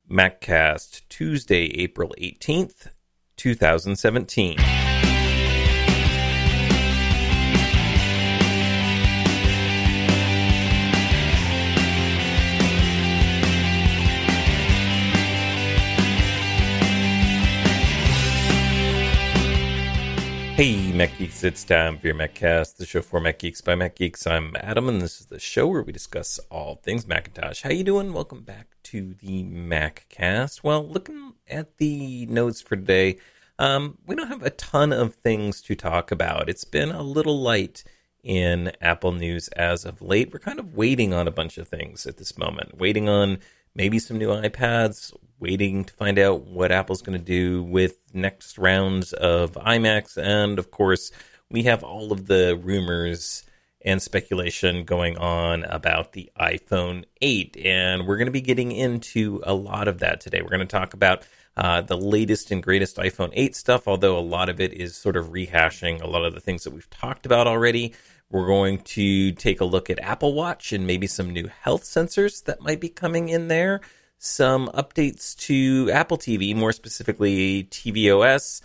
MacCast, Tuesday, April 18th, 2017. Hey, Mac Geeks, it's time for your MacCast, the show for Mac Geeks by Mac Geeks. I'm Adam, and this is the show where we discuss all things Macintosh. How you doing? Welcome back to the MacCast. Well, looking at the notes for today, we don't have a ton of things to talk about. It's been a little light in Apple news as of late. We're kind of waiting on a bunch of things at this moment. Waiting on maybe some new iPads, waiting to find out what Apple's going to do with next rounds of iMacs, and of course, we have all of the rumors and speculation going on about the iPhone 8, and we're going to be getting into a lot of that today. We're going to talk about the latest and greatest iPhone 8 stuff, although a lot of it is sort of rehashing a lot of the things that we've talked about already. We're going to take a look at Apple Watch and maybe some new health sensors that might be coming in there. Some updates to Apple TV, more specifically tvOS.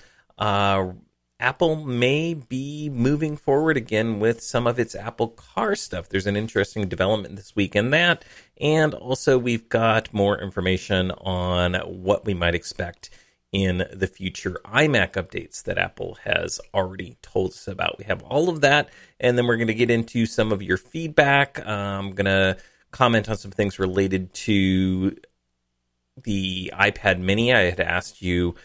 Apple may be moving forward again with some of its Apple Car stuff. There's an interesting development this week in that. And also we've got more information on what we might expect in the future iMac updates that Apple has already told us about. We have all of that, and then we're going to get into some of your feedback. I'm going to comment on some things related to the iPad mini. I had asked you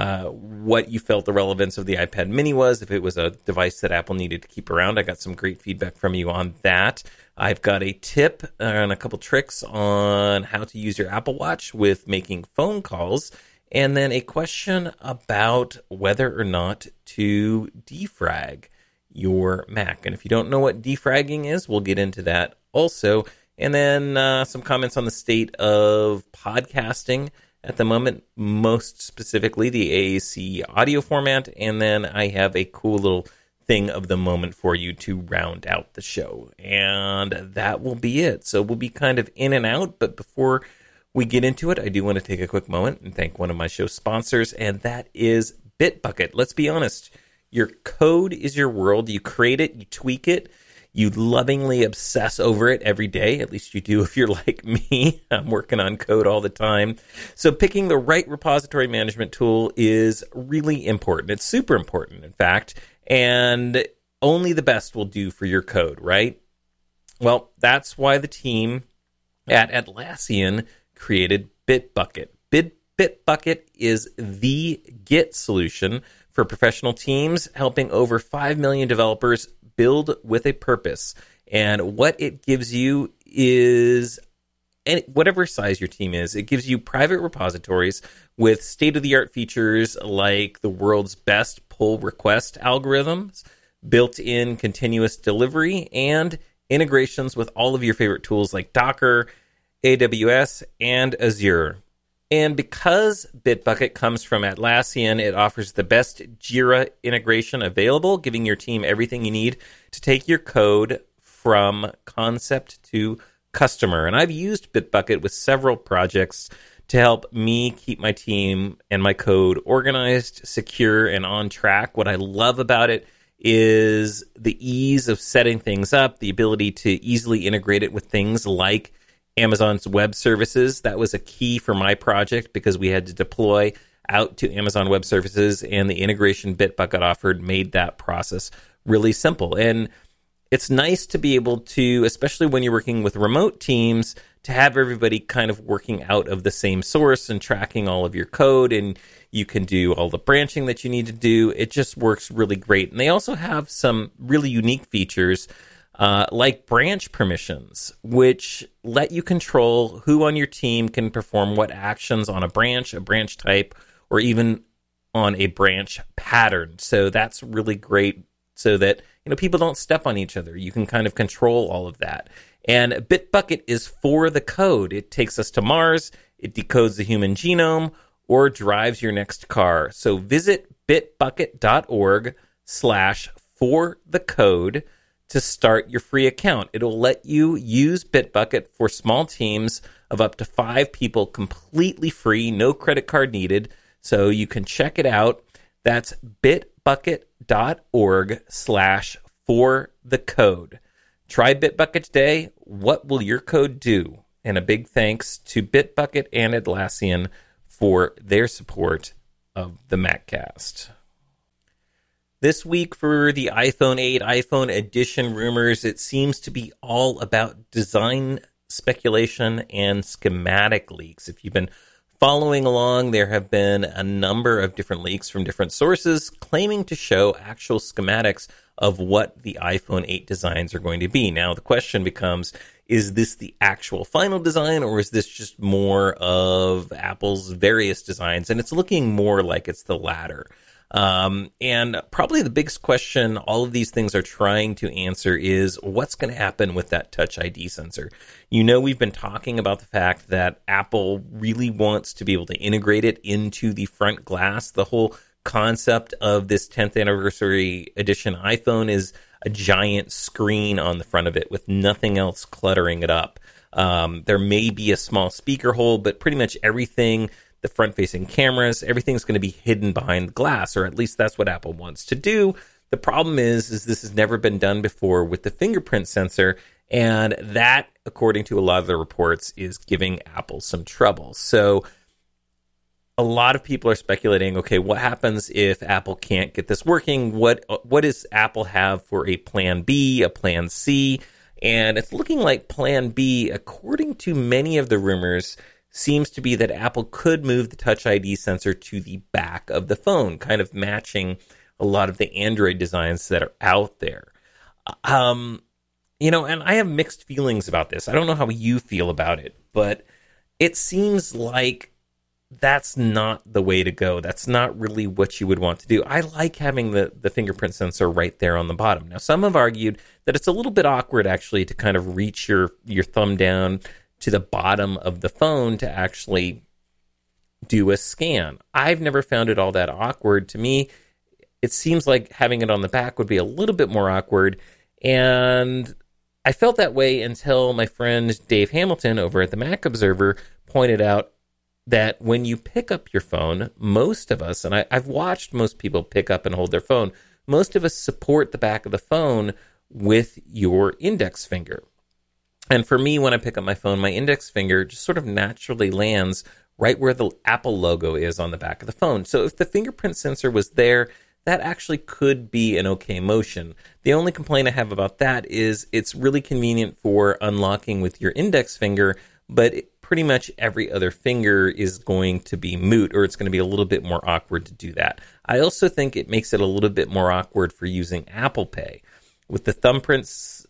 what you felt the relevance of the iPad mini was, if it was a device that Apple needed to keep around. I got some great feedback from you on that. I've got a tip and a couple tricks on how to use your Apple Watch with making phone calls, and then a question about whether or not to defrag your Mac. And if you don't know what defragging is, we'll get into that also. And then some comments on the state of podcasting at the moment, most specifically the AAC audio format. And then I have a cool little thing of the moment for you to round out the show. And that will be it. So we'll be kind of in and out. But before we get into it, I do want to take a quick moment and thank one of my show sponsors, and that is Bitbucket. Let's be honest. Your code is your world. You create it, you tweak it. You lovingly obsess over it every day. At least you do if you're like me. I'm working on code all the time. So picking the right repository management tool is really important. It's super important, in fact. And only the best will do for your code, right? Well, that's why the team at Atlassian created Bitbucket. Bitbucket is the Git solution for professional teams, helping over 5 million developers build with a purpose. And what it gives you is, whatever size your team is, it gives you private repositories with state-of-the-art features like the world's best pull request algorithms, built-in continuous delivery, and integrations with all of your favorite tools like Docker, AWS, and Azure. And because Bitbucket comes from Atlassian, it offers the best Jira integration available, giving your team everything you need to take your code from concept to customer. And I've used Bitbucket with several projects to help me keep my team and my code organized, secure, and on track. What I love about it is the ease of setting things up, the ability to easily integrate it with things like Amazon's web services. That was a key for my project because we had to deploy out to Amazon Web Services, and the integration Bitbucket offered made that process really simple. And it's nice to be able to, especially when you're working with remote teams, to have everybody kind of working out of the same source and tracking all of your code, and you can do all the branching that you need to do. It just works really great. And they also have some really unique features like branch permissions, which let you control who on your team can perform what actions on a branch type, or even on a branch pattern. So that's really great so that, people don't step on each other. You can kind of control all of that. And Bitbucket is for the code. It takes us to Mars, it decodes the human genome, or drives your next car. So visit bitbucket.org/forthecode to start your free account. It'll let you use Bitbucket for small teams of up to 5 people completely free, no credit card needed. So you can check it out. That's bitbucket.org/forthecode. Try Bitbucket today. What will your code do? And a big thanks to Bitbucket and Atlassian for their support of the MacCast. This week for the iPhone 8 iPhone edition rumors, it seems to be all about design speculation and schematic leaks. If you've been following along, there have been a number of different leaks from different sources claiming to show actual schematics of what the iPhone 8 designs are going to be. Now, the question becomes, is this the actual final design, or is this just more of Apple's various designs? And it's looking more like it's the latter. And probably the biggest question all of these things are trying to answer is what's going to happen with that Touch ID sensor. You know, we've been talking about the fact that Apple really wants to be able to integrate it into the front glass. The whole concept of this 10th anniversary edition iPhone is a giant screen on the front of it with nothing else cluttering it up. There may be a small speaker hole, but pretty much everything, the front-facing cameras, everything's going to be hidden behind the glass, or at least that's what Apple wants to do. The problem is this has never been done before with the fingerprint sensor, and that, according to a lot of the reports, is giving Apple some trouble. So a lot of people are speculating, okay, what happens if Apple can't get this working? What does Apple have for a plan B, a plan C? And it's looking like plan B, according to many of the rumors, seems to be that Apple could move the Touch ID sensor to the back of the phone, kind of matching a lot of the Android designs that are out there. And I have mixed feelings about this. I don't know how you feel about it, but it seems like that's not the way to go. That's not really what you would want to do. I like having the fingerprint sensor right there on the bottom. Now, some have argued that it's a little bit awkward, actually, to kind of reach your thumb down to the bottom of the phone to actually do a scan. I've never found it all that awkward. To me, it seems like having it on the back would be a little bit more awkward. And I felt that way until my friend Dave Hamilton over at the Mac Observer pointed out that when you pick up your phone, most of us, and I've watched most people pick up and hold their phone, most of us support the back of the phone with your index finger. And for me, when I pick up my phone, my index finger just sort of naturally lands right where the Apple logo is on the back of the phone. So if the fingerprint sensor was there, that actually could be an okay motion. The only complaint I have about that is it's really convenient for unlocking with your index finger, but pretty much every other finger is going to be moot, or it's going to be a little bit more awkward to do that. I also think it makes it a little bit more awkward for using Apple Pay. With the thumbprint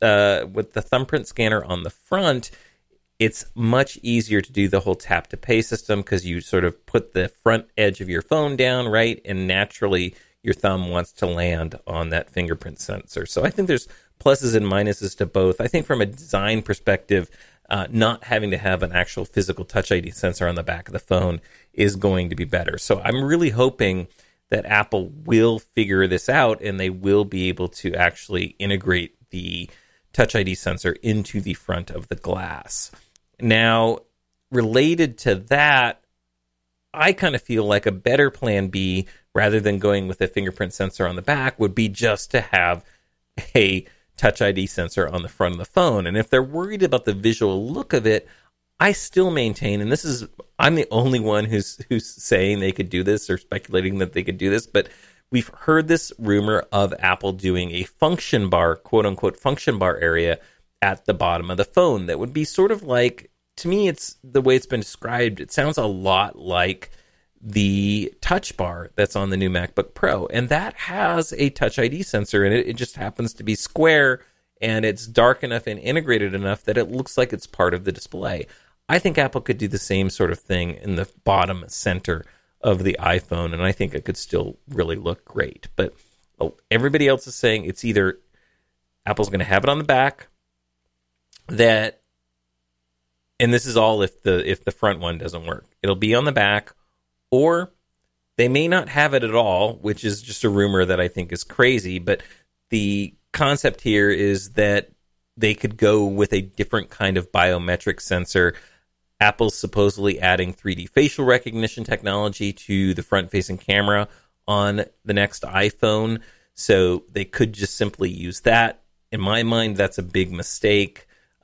scanner on the front, it's much easier to do the whole tap to pay system because you sort of put the front edge of your phone down, right? And naturally, your thumb wants to land on that fingerprint sensor. So I think there's pluses and minuses to both. I think from a design perspective, not having to have an actual physical Touch ID sensor on the back of the phone is going to be better. So I'm really hoping that Apple will figure this out and they will be able to actually integrate the Touch ID sensor into the front of the glass. Now, related to that, I kind of feel like a better plan B, rather than going with a fingerprint sensor on the back, would be just to have a Touch ID sensor on the front of the phone. And if they're worried about the visual look of it, I still maintain, and I'm the only one who's saying they could do this or speculating that they could do this, but we've heard this rumor of Apple doing a function bar, quote unquote, function bar area at the bottom of the phone that would be sort of like, to me, it's the way it's been described, it sounds a lot like the touch bar that's on the new MacBook Pro. And that has a Touch ID sensor in it. It just happens to be square, and it's dark enough and integrated enough that it looks like it's part of the display. I think Apple could do the same sort of thing in the bottom center of the iPhone, and I think it could still really look great. But everybody else is saying it's either Apple's going to have it on the back, and this is all if the front one doesn't work. It'll be on the back, or they may not have it at all, which is just a rumor that I think is crazy. But the concept here is that they could go with a different kind of biometric sensor Apple's supposedly adding 3D facial recognition technology to the front-facing camera on the next iPhone, so they could just simply use that. In my mind, that's a big mistake.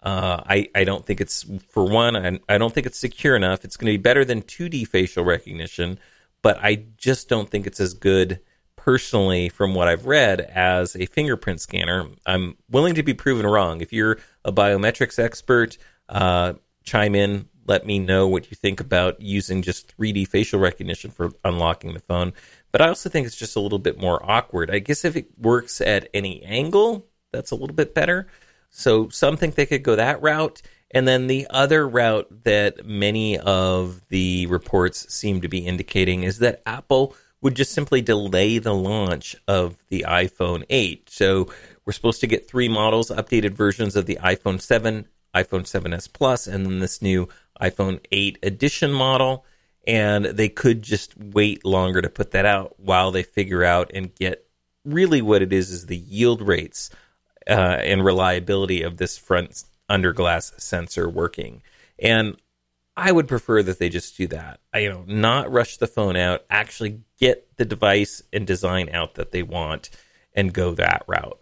I don't think it's, for one, I don't think it's secure enough. It's going to be better than 2D facial recognition, but I just don't think it's as good, personally, from what I've read, as a fingerprint scanner. I'm willing to be proven wrong. If you're a biometrics expert, chime in. Let me know what you think about using just 3D facial recognition for unlocking the phone. But I also think it's just a little bit more awkward. I guess if it works at any angle, that's a little bit better. So some think they could go that route. And then the other route that many of the reports seem to be indicating is that Apple would just simply delay the launch of the iPhone 8. So we're supposed to get 3 models, updated versions of the iPhone 7, iPhone 7s Plus, and then this new iPhone 8 edition model. And they could just wait longer to put that out while they figure out and get really what it is the yield rates and reliability of this front under glass sensor working. And I would prefer that they just do that. Not rush the phone out, actually get the device and design out that they want and go that route.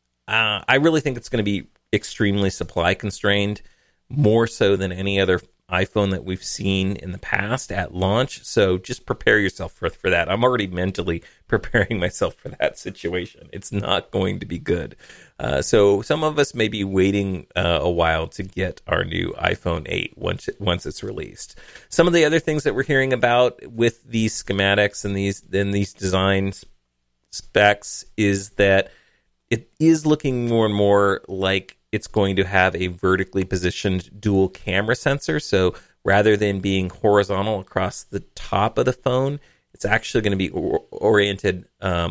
I really think it's going to be extremely supply constrained, more so than any other iPhone that we've seen in the past at launch. So just prepare yourself for that. I'm already mentally preparing myself for that situation. It's not going to be good. So some of us may be waiting a while to get our new iPhone 8 once it's released. Some of the other things that we're hearing about with these schematics and these design specs is that it is looking more and more like it's going to have a vertically positioned dual camera sensor. So rather than being horizontal across the top of the phone, it's actually going to be oriented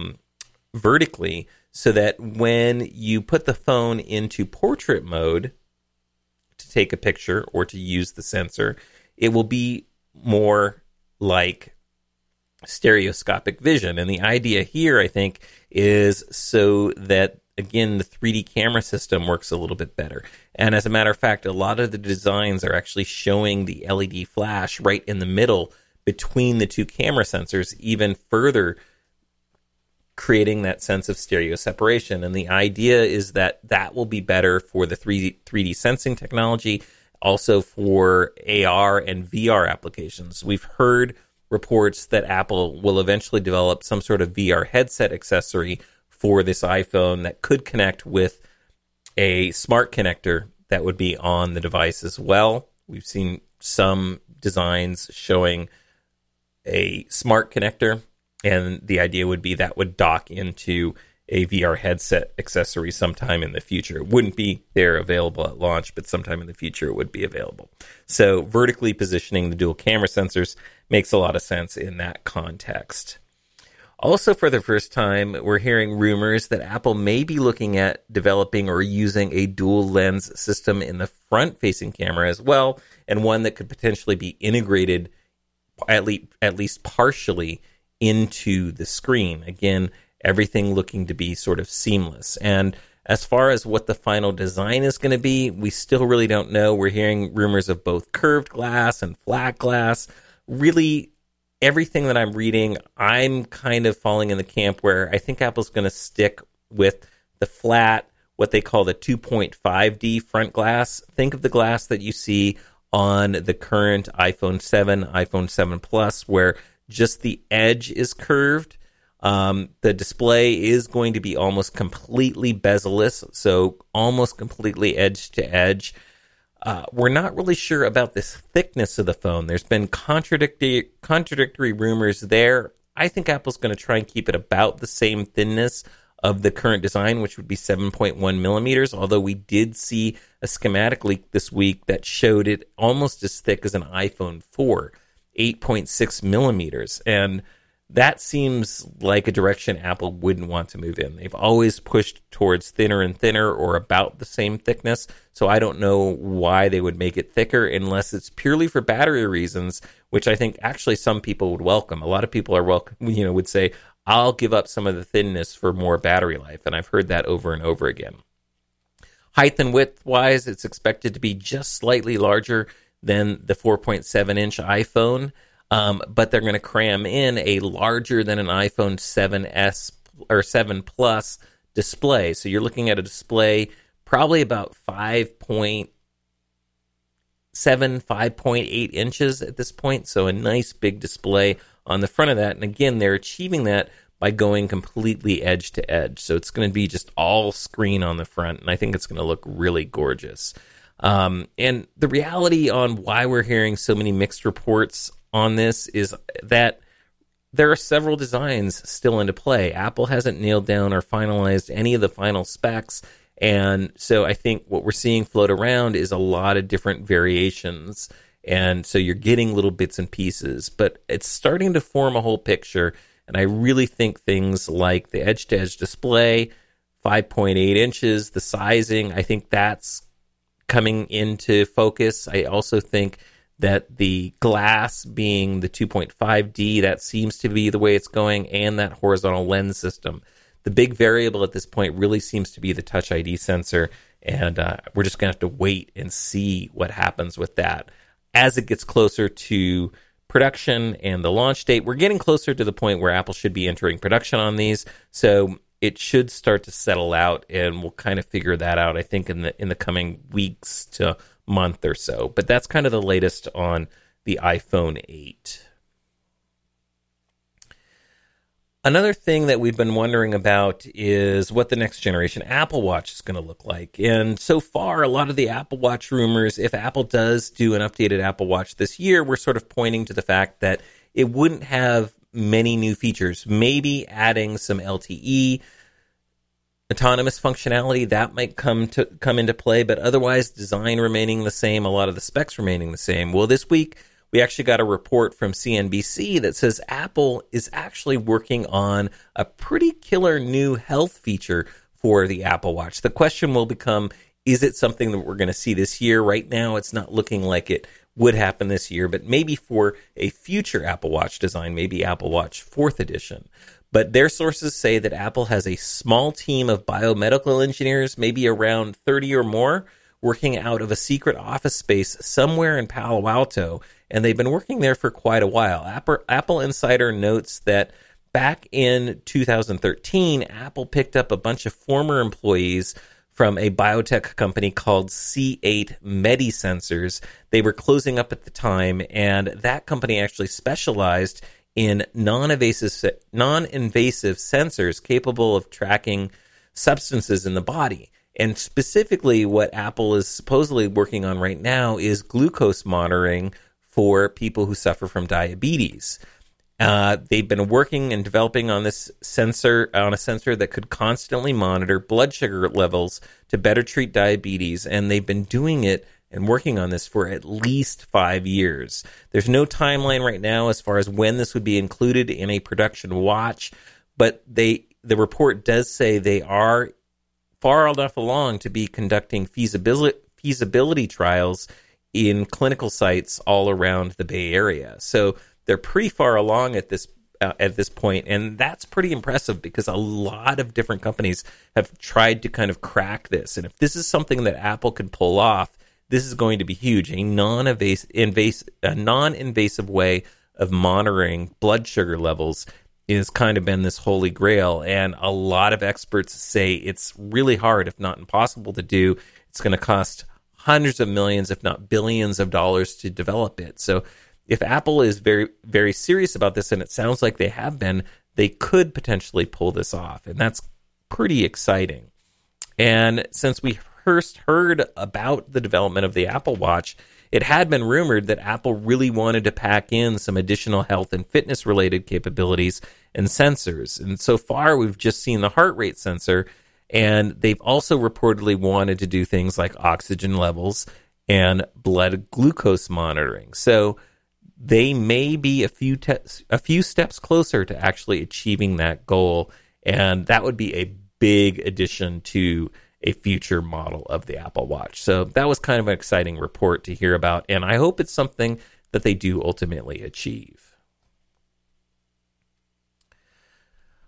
vertically, so that when you put the phone into portrait mode to take a picture or to use the sensor, it will be more like stereoscopic vision. And the idea here, I think, is so that, again, the 3D camera system works a little bit better. And as a matter of fact, a lot of the designs are actually showing the LED flash right in the middle between the two camera sensors, even further creating that sense of stereo separation. And the idea is that that will be better for the 3D sensing technology, also for AR and VR applications. We've heard reports that Apple will eventually develop some sort of VR headset accessory for this iPhone that could connect with a smart connector that would be on the device as well. We've seen some designs showing a smart connector, and the idea would be that would dock into a VR headset accessory sometime in the future. It wouldn't be there available at launch, but sometime in the future it would be available. So vertically positioning the dual camera sensors makes a lot of sense in that context. Also, for the first time, we're hearing rumors that Apple may be looking at developing or using a dual lens system in the front-facing camera as well, and one that could potentially be integrated at least partially into the screen. Again, everything looking to be sort of seamless. And as far as what the final design is going to be, we still really don't know. We're hearing rumors of both curved glass and flat glass. Really, everything that I'm reading, I'm kind of falling in the camp where I think Apple's going to stick with the flat, what they call the 2.5D front glass. Think of the glass that you see on the current iPhone 7, iPhone 7 Plus, where just the edge is curved. The display is going to be almost completely bezel-less, so almost completely edge to edge. We're not really sure about this thickness of the phone. There's been contradictory rumors there. I think Apple's going to try and keep it about the same thinness of the current design, which would be 7.1 millimeters, although we did see a schematic leak this week that showed it almost as thick as an iPhone 4, 8.6 millimeters. And that seems like a direction Apple wouldn't want to move in. They've always pushed towards thinner and thinner, or about the same thickness. So I don't know why they would make it thicker unless it's purely for battery reasons, which I think actually some people would welcome. A lot of people are would say, I'll give up some of the thinness for more battery life. And I've heard that over and over again. Height and width wise, it's expected to be just slightly larger than the 4.7-inch iPhone, but they're going to cram in a larger than an iPhone 7S or 7 Plus display. So you're looking at a display probably about 5.7, 5.8 inches at this point. So a nice big display on the front of that. And again, they're achieving that by going completely edge to edge. So it's going to be just all screen on the front. And I think it's going to look really gorgeous. And the reality on why we're hearing so many mixed reports on this is that there are several designs still into play. Apple hasn't nailed down or finalized any of the final specs. And so I think what we're seeing float around is a lot of different variations. And so you're getting little bits and pieces, but it's starting to form a whole picture. And I really think things like the edge-to-edge display, 5.8 inches, the sizing, I think that's coming into focus. I also think that the glass being the 2.5D, that seems to be the way it's going, and that horizontal lens system. The big variable at this point really seems to be the Touch ID sensor, and we're just going to have to wait and see what happens with that. As it gets closer to production and the launch date, we're getting closer to the point where Apple should be entering production on these, so it should start to settle out, and we'll kind of figure that out, I think, in the coming weeks to month or so. But that's kind of the latest on the iPhone 8. Another thing that we've been wondering about is what the next generation Apple Watch is going to look like. And so far, a lot of the Apple Watch rumors, if Apple does do an updated Apple Watch this year, we're sort of pointing to the fact that it wouldn't have many new features. Maybe adding some LTE, autonomous functionality, that might come into play, but otherwise design remaining the same, a lot of the specs remaining the same. Well, this week, we actually got a report from CNBC that says Apple is actually working on a pretty killer new health feature for the Apple Watch. The question will become, is it something that we're going to see this year? Right now, it's not looking like it would happen this year, but maybe for a future Apple Watch design, maybe Apple Watch 4th edition. But their sources say that Apple has a small team of biomedical engineers, maybe around 30 or more, working out of a secret office space somewhere in Palo Alto, and they've been working there for quite a while. Apple Insider notes that back in 2013, Apple picked up a bunch of former employees from a biotech company called C8 MediSensors. They were closing up at the time, and that company actually specialized in non-invasive sensors capable of tracking substances in the body. And specifically, what Apple is supposedly working on right now is glucose monitoring for people who suffer from diabetes. They've been working and developing on this sensor, on a sensor that could constantly monitor blood sugar levels to better treat diabetes, and they've been doing it and working on this for at least 5 years. There's no timeline right now as far as when this would be included in a production watch, but the report does say they are far enough along to be conducting feasibility trials in clinical sites all around the Bay Area. So they're pretty far along at this point, and that's pretty impressive because a lot of different companies have tried to kind of crack this. And if this is something that Apple can pull off, this is going to be huge. A non-invasive way of monitoring blood sugar levels is kind of been this holy grail, and a lot of experts say it's really hard, if not impossible to do. It's going to cost hundreds of millions, if not billions of dollars to develop it. So if Apple is very, very serious about this, and it sounds like they have been, they could potentially pull this off, and that's pretty exciting. And since we first heard about the development of the Apple Watch, it had been rumored that Apple really wanted to pack in some additional health and fitness related capabilities and sensors. And so far, we've just seen the heart rate sensor, and they've also reportedly wanted to do things like oxygen levels and blood glucose monitoring. So they may be a few steps closer to actually achieving that goal, and that would be a big addition to a future model of the Apple Watch. So that was kind of an exciting report to hear about, and I hope it's something that they do ultimately achieve.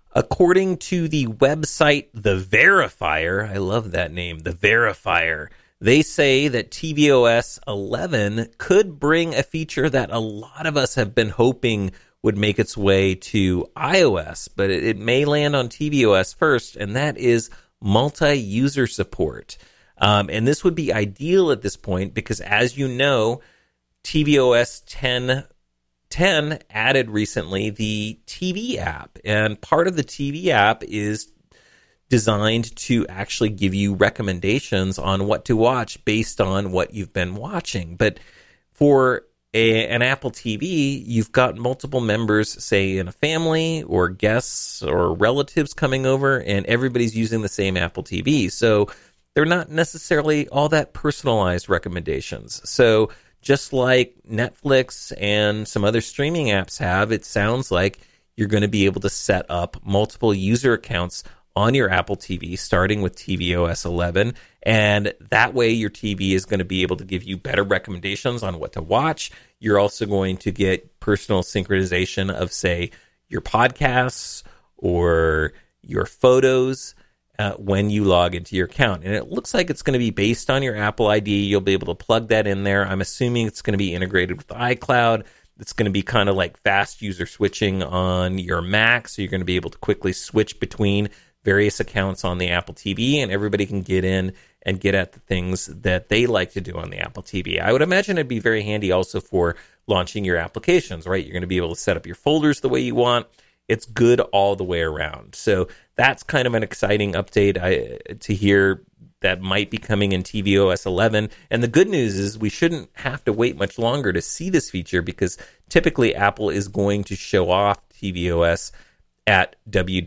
According to the website The Verifier, I love that name, The Verifier, They say that tvOS 11 could bring a feature that a lot of us have been hoping would make its way to iOS, but it may land on tvOS first, and that is multi-user support. And this would be ideal at this point because, as you know, tvOS 10 added recently the TV app, and part of the TV app is designed to actually give you recommendations on what to watch based on what you've been watching. But for an Apple TV, you've got multiple members, say in a family or guests or relatives coming over, and everybody's using the same Apple TV. So they're not necessarily all that personalized recommendations. So just like Netflix and some other streaming apps have, it sounds like you're going to be able to set up multiple user accounts on your Apple TV, starting with tvOS 11, and that way your TV is going to be able to give you better recommendations on what to watch. You're also going to get personal synchronization of, say, your podcasts or your photos when you log into your account. And it looks like it's going to be based on your Apple ID. You'll be able to plug that in there. I'm assuming it's going to be integrated with iCloud. It's going to be kind of like fast user switching on your Mac, so you're going to be able to quickly switch between various accounts on the Apple TV, and everybody can get in and get at the things that they like to do on the Apple TV. I would imagine it'd be very handy also for launching your applications, right? You're going to be able to set up your folders the way you want. It's good all the way around. So that's kind of an exciting update to hear that might be coming in tvOS 11. And the good news is we shouldn't have to wait much longer to see this feature, because typically Apple is going to show off tvOS at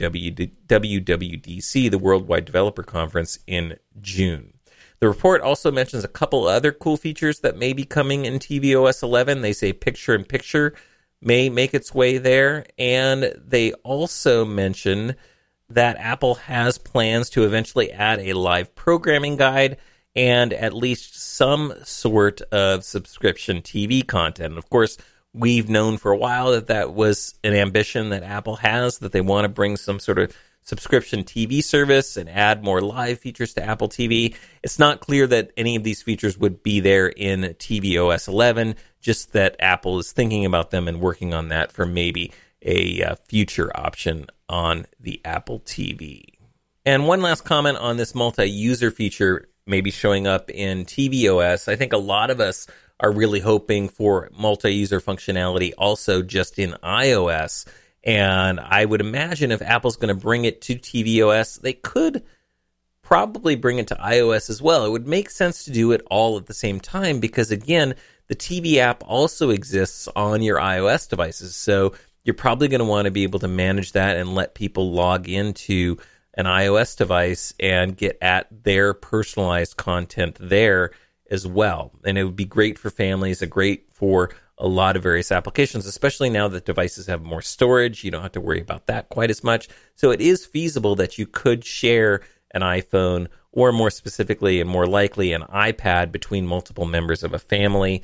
WWDC, the Worldwide Developer Conference, in June. The report also mentions a couple other cool features that may be coming in tvOS 11. They say picture-in-picture may make its way there, and they also mention that Apple has plans to eventually add a live programming guide and at least some sort of subscription TV content. And of course, we've known for a while that that was an ambition that Apple has, that they want to bring some sort of subscription TV service and add more live features to Apple TV. It's not clear that any of these features would be there in tvOS 11, just that Apple is thinking about them and working on that for maybe a future option on the Apple TV. And one last comment on this multi-user feature maybe showing up in tvOS. I think a lot of us are really hoping for multi-user functionality also just in iOS. And I would imagine if Apple's going to bring it to tvOS, they could probably bring it to iOS as well. It would make sense to do it all at the same time because, again, the TV app also exists on your iOS devices. So you're probably going to want to be able to manage that and let people log into an iOS device and get at their personalized content there as well. And it would be great for families, great for a lot of various applications, especially now that devices have more storage. You don't have to worry about that quite as much. So it is feasible that you could share an iPhone, or more specifically and more likely an iPad, between multiple members of a family.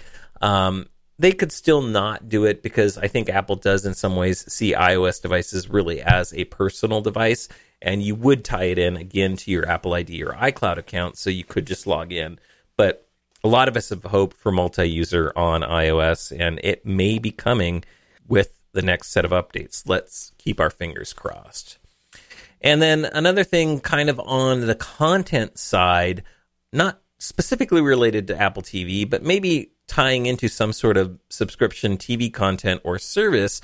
They could still not do it because I think Apple does in some ways see iOS devices really as a personal device, and you would tie it in again to your Apple ID or iCloud account, so you could just log in. But a lot of us have hoped for multi-user on iOS, and it may be coming with the next set of updates. Let's keep our fingers crossed. And then another thing kind of on the content side, not specifically related to Apple TV, but maybe tying into some sort of subscription TV content or service,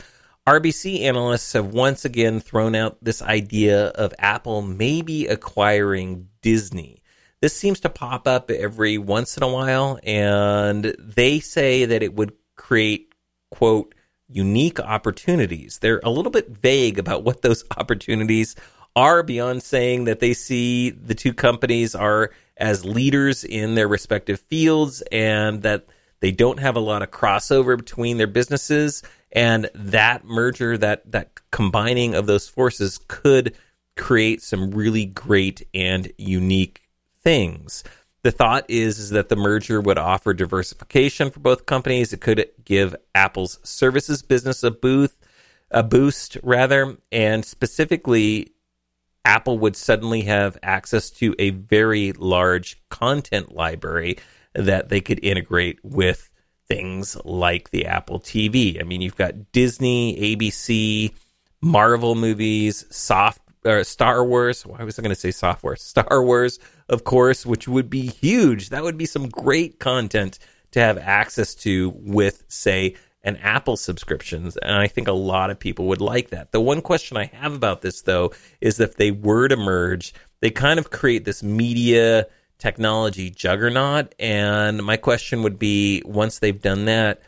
RBC analysts have once again thrown out this idea of Apple maybe acquiring Disney. This seems to pop up every once in a while, and they say that it would create, quote, unique opportunities. They're a little bit vague about what those opportunities are, beyond saying that they see the two companies are as leaders in their respective fields and that they don't have a lot of crossover between their businesses, and that merger, that combining of those forces could create some really great and unique things. The thought is that the merger would offer diversification for both companies. It could give Apple's services business a boost, and specifically Apple would suddenly have access to a very large content library that they could integrate with things like the Apple TV. I mean, you've got Disney, ABC, Marvel movies, Star Wars. Why was I going to say software? Star Wars, of course, which would be huge. That would be some great content to have access to with, say, an Apple subscriptions. And I think a lot of people would like that. The one question I have about this, though, is if they were to merge, they kind of create this media technology juggernaut. And my question would be, once they've done that,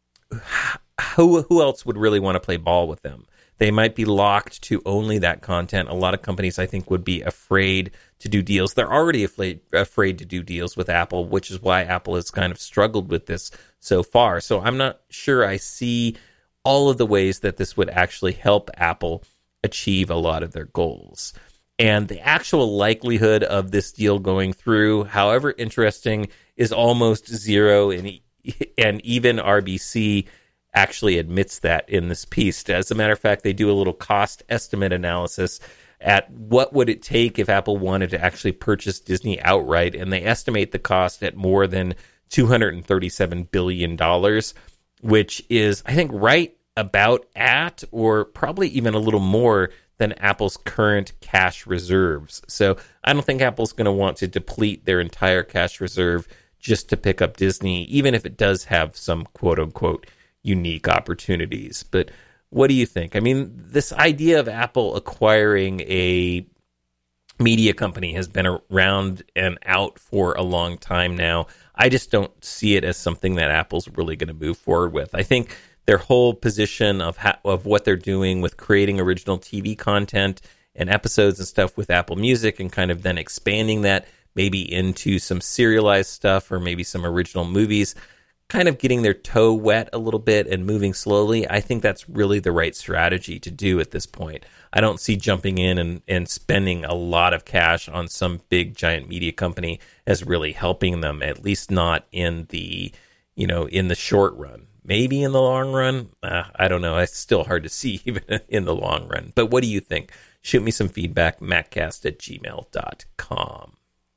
who else would really want to play ball with them? They might be locked to only that content. A lot of companies, I think, would be afraid to do deals. They're already afraid to do deals with Apple, which is why Apple has kind of struggled with this so far. So I'm not sure I see all of the ways that this would actually help Apple achieve a lot of their goals. And the actual likelihood of this deal going through, however interesting, is almost zero. And even RBC actually admits that in this piece. As a matter of fact, they do a little cost estimate analysis at what would it take if Apple wanted to actually purchase Disney outright, and they estimate the cost at more than $237 billion, which is, I think, right about at, or probably even a little more than Apple's current cash reserves. So I don't think Apple's going to want to deplete their entire cash reserve just to pick up Disney, even if it does have some quote-unquote unique opportunities. But what do you think? I mean, this idea of Apple acquiring a media company has been around and out for a long time now. I just don't see it as something that Apple's really going to move forward with. I think their whole position of what they're doing with creating original TV content and episodes and stuff with Apple Music, and kind of then expanding that maybe into some serialized stuff or maybe some original movies, kind of getting their toe wet a little bit and moving slowly, I think that's really the right strategy to do at this point. I don't see jumping in and spending a lot of cash on some big giant media company as really helping them, at least not in the, in the short run. Maybe in the long run, I don't know. It's still hard to see even in the long run. But what do you think? Shoot me some feedback, maccast@gmail.com.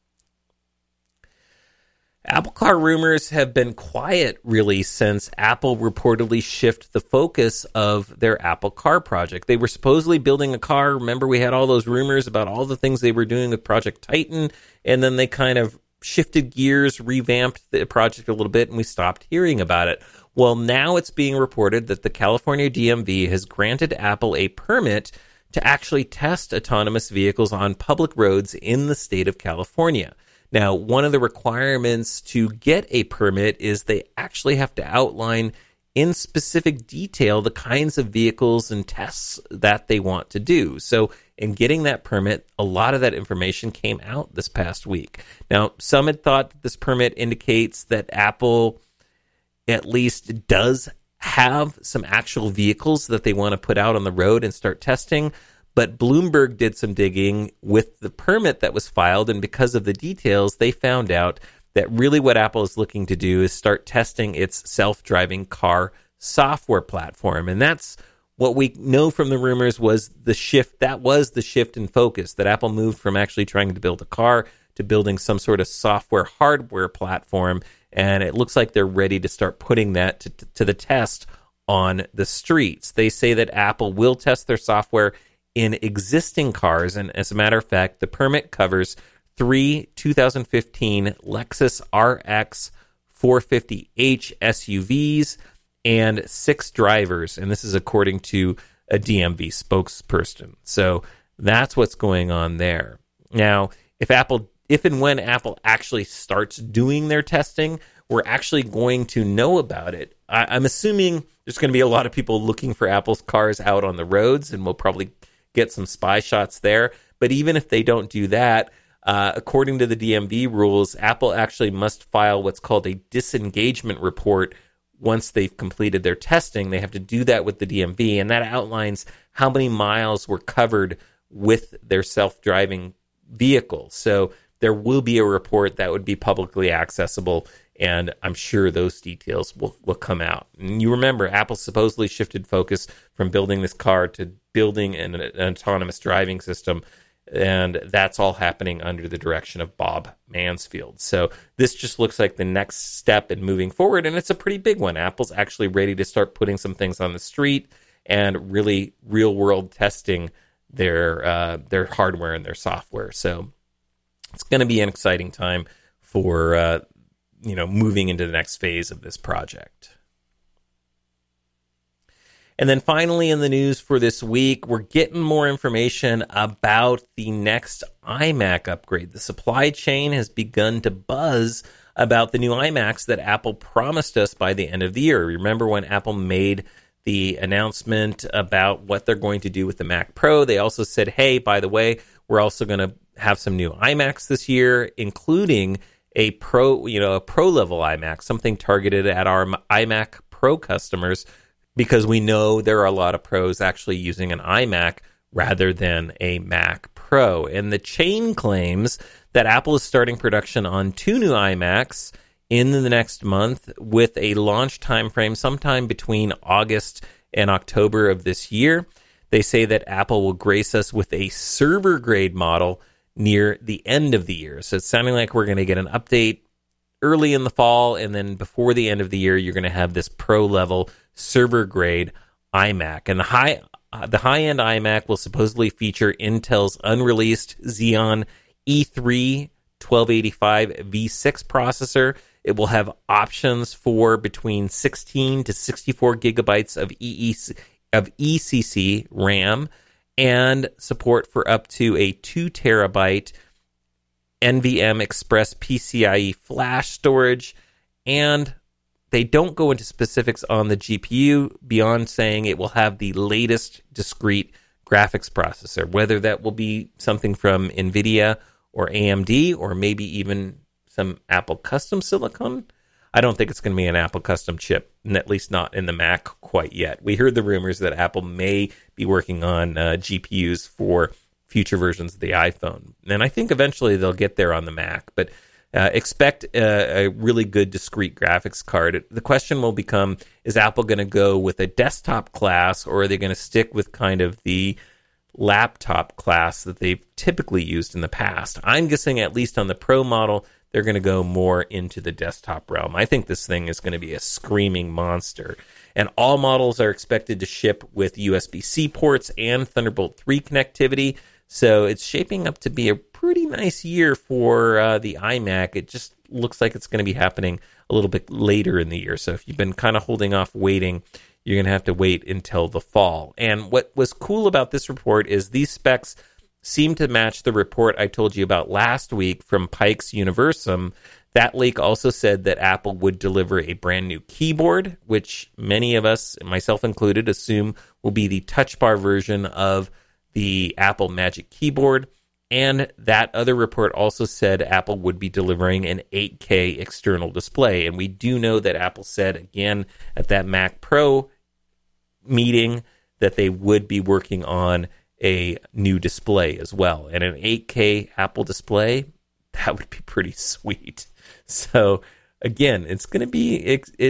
Apple Car rumors have been quiet, really, since Apple reportedly shifted the focus of their Apple Car project. They were supposedly building a car. Remember, we had all those rumors about all the things they were doing with Project Titan, and then they kind of shifted gears, revamped the project a little bit, and we stopped hearing about it. Well, now it's being reported that the California DMV has granted Apple a permit to actually test autonomous vehicles on public roads in the state of California. Now, one of the requirements to get a permit is they actually have to outline in specific detail the kinds of vehicles and tests that they want to do. So in getting that permit, a lot of that information came out this past week. Now, some had thought that this permit indicates that Apple at least does have some actual vehicles that they want to put out on the road and start testing. But Bloomberg did some digging with the permit that was filed, and because of the details, they found out that really what Apple is looking to do is start testing its self-driving car software platform. And that's what we know from the rumors was the shift. That was the shift in focus, that Apple moved from actually trying to build a car to building some sort of software hardware platform. And it looks like they're ready to start putting that to the test on the streets. They say that Apple will test their software in existing cars, and as a matter of fact, the permit covers 3 2015 Lexus RX 450h SUVs and 6 drivers, and this is according to a DMV spokesperson. So that's what's going on there. Now, if and when Apple actually starts doing their testing, we're actually going to know about it. I'm assuming there's going to be a lot of people looking for Apple's cars out on the roads, and we'll probably get some spy shots there. But even if they don't do that, according to the DMV rules, Apple actually must file what's called a disengagement report once they've completed their testing. They have to do that with the DMV, and that outlines how many miles were covered with their self-driving vehicle. So there will be a report that would be publicly accessible, and I'm sure those details will come out. And you remember, Apple supposedly shifted focus from building this car to building an autonomous driving system And that's all happening under the direction of Bob Mansfield. So this just looks like the next step in moving forward, and it's a pretty big one. Apple's actually ready to start putting some things on the street and really real-world testing their hardware and their software. So it's going to be an exciting time for moving into the next phase of this project. And then finally in the news for this week, we're getting more information about the next iMac upgrade. The supply chain has begun to buzz about the new iMacs that Apple promised us by the end of the year. Remember when Apple made the announcement about what they're going to do with the Mac Pro? They also said, hey, by the way, we're also going to have some new iMacs this year, including a pro level iMac, something targeted at our iMac Pro customers, because we know there are a lot of pros actually using an iMac rather than a Mac Pro. And the chain claims that Apple is starting production on 2 new iMacs in the next month with a launch time frame sometime between August and October of this year. They say that Apple will grace us with a server-grade model near the end of the year. So it's sounding like we're going to get an update early in the fall, and then before the end of the year, you're going to have this pro-level server-grade iMac. And the high-end iMac will supposedly feature Intel's unreleased Xeon E3 1285 V6 processor. It will have options for between 16 to 64 gigabytes of ECC RAM and support for up to a 2 terabyte NVMe Express PCIe flash storage. And they don't go into specifics on the GPU beyond saying it will have the latest discrete graphics processor, whether that will be something from NVIDIA or AMD or maybe even some Apple custom silicon. I don't think it's going to be an Apple custom chip, at least not in the Mac quite yet. We heard the rumors that Apple may be working on GPUs for future versions of the iPhone. And I think eventually they'll get there on the Mac, but expect a really good discrete graphics card. The question will become, is Apple going to go with a desktop class, or are they going to stick with kind of the laptop class that they've typically used in the past? I'm guessing at least on the Pro model, they're going to go more into the desktop realm. I think this thing is going to be a screaming monster. And all models are expected to ship with USB-C ports and Thunderbolt 3 connectivity. So it's shaping up to be a pretty nice year for the iMac. It just looks like it's going to be happening a little bit later in the year. So if you've been kind of holding off waiting, you're going to have to wait until the fall. And what was cool about this report is these specs seem to match the report I told you about last week from Pikes Universum. That leak also said that Apple would deliver a brand new keyboard, which many of us, myself included, assume will be the touch bar version of the Apple Magic Keyboard. And that other report also said Apple would be delivering an 8K external display. And we do know that Apple said again at that Mac Pro meeting that they would be working on a new display as well. And an 8K Apple display, that would be pretty sweet. So again, it's going to be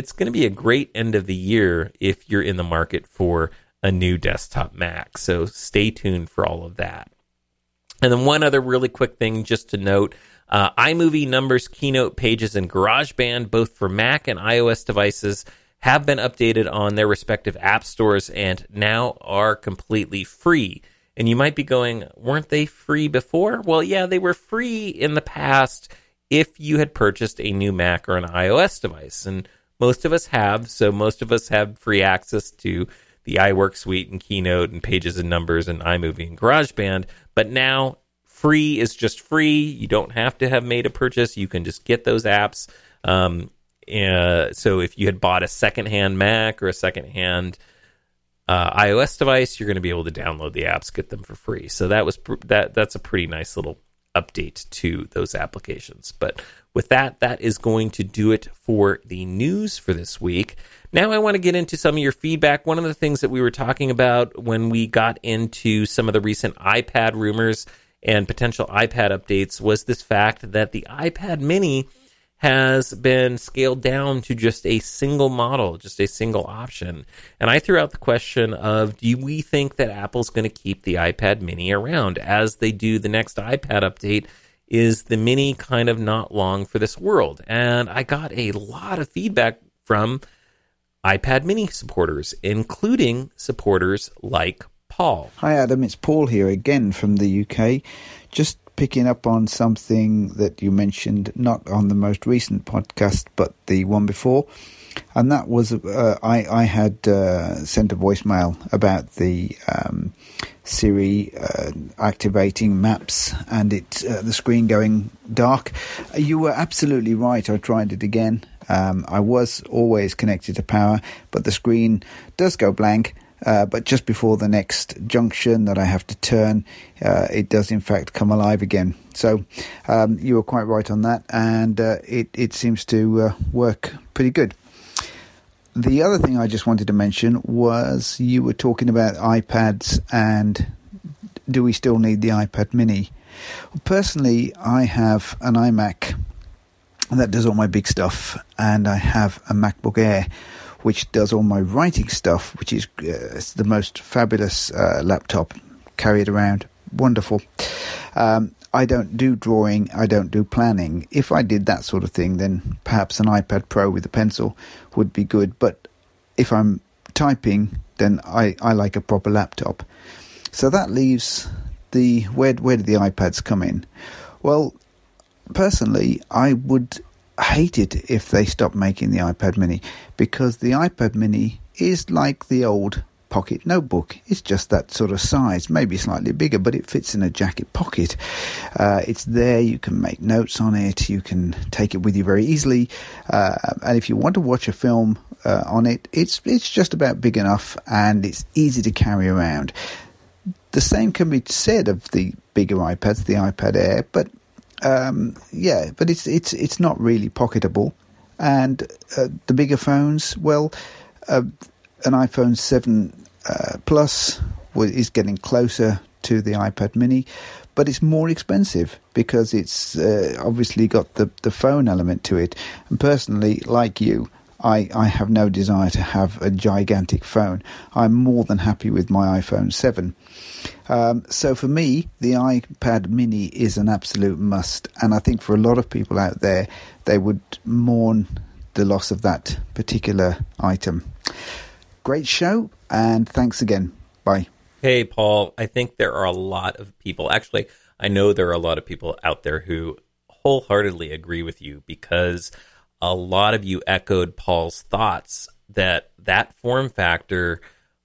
a great end of the year if you're in the market for a new desktop Mac. So stay tuned for all of that. And then one other really quick thing just to note, iMovie, Numbers, Keynote, Pages, and GarageBand, both for Mac and iOS devices, have been updated on their respective app stores and now are completely free. And you might be going, weren't they free before? Well, yeah, they were free in the past if you had purchased a new Mac or an iOS device. And most of us have, so most of us have free access to the iWork suite and Keynote and Pages and Numbers and iMovie and GarageBand. But now free is just free. You don't have to have made a purchase. You can just get those apps. So if you had bought a secondhand Mac or a secondhand iOS device, you're going to be able to download the apps, get them for free. So that's a pretty nice little update to those applications. But with that is going to do it for the news for this week. Now I want to get into some of your feedback. One of the things that we were talking about when we got into some of the recent iPad rumors and potential iPad updates was this fact that the iPad mini has been scaled down to just a single model, just a single option. And I threw out the question of, do we think that Apple's going to keep the iPad mini around as they do the next iPad update? Is the mini kind of not long for this world? And I got a lot of feedback from iPad mini supporters, including supporters like Paul. Hi Adam, it's Paul here again from the UK. Just picking up on something that you mentioned, not on the most recent podcast, but the one before. And that was, I had sent a voicemail about the Siri activating maps and the screen going dark. You were absolutely right. I tried it again. I was always connected to power, but the screen does go blank. But just before the next junction that I have to turn, it does in fact come alive again. So you were quite right on that, and it seems to work pretty good. The other thing I just wanted to mention was you were talking about iPads and do we still need the iPad mini? Well, personally, I have an iMac that does all my big stuff, and I have a MacBook Air which does all my writing stuff, which is the most fabulous laptop. Carry it around. Wonderful. I don't do drawing. I don't do planning. If I did that sort of thing, then perhaps an iPad Pro with a pencil would be good. But if I'm typing, then I like a proper laptop. So that leaves where do the iPads come in? Well, personally, I would hate it if they stopped making the iPad mini, because the iPad mini is like the old pocket notebook. It's just that sort of size, maybe slightly bigger, but it fits in a jacket pocket. It's there, you can make notes on it, you can take it with you very easily, and if you want to watch a film on it, it's just about big enough and it's easy to carry around. The same can be said of the bigger iPads, the iPad Air, but but it's not really pocketable. And the bigger phones, well, an iPhone 7 Plus is getting closer to the iPad mini, but it's more expensive because it's obviously got the phone element to it. And personally, like you, I have no desire to have a gigantic phone. I'm more than happy with my iPhone 7. So for me, the iPad mini is an absolute must. And I think for a lot of people out there, they would mourn the loss of that particular item. Great show, and thanks again. Bye. Hey, Paul, I think there are a lot of people, actually, I know there are a lot of people out there who wholeheartedly agree with you, because a lot of you echoed Paul's thoughts that form factor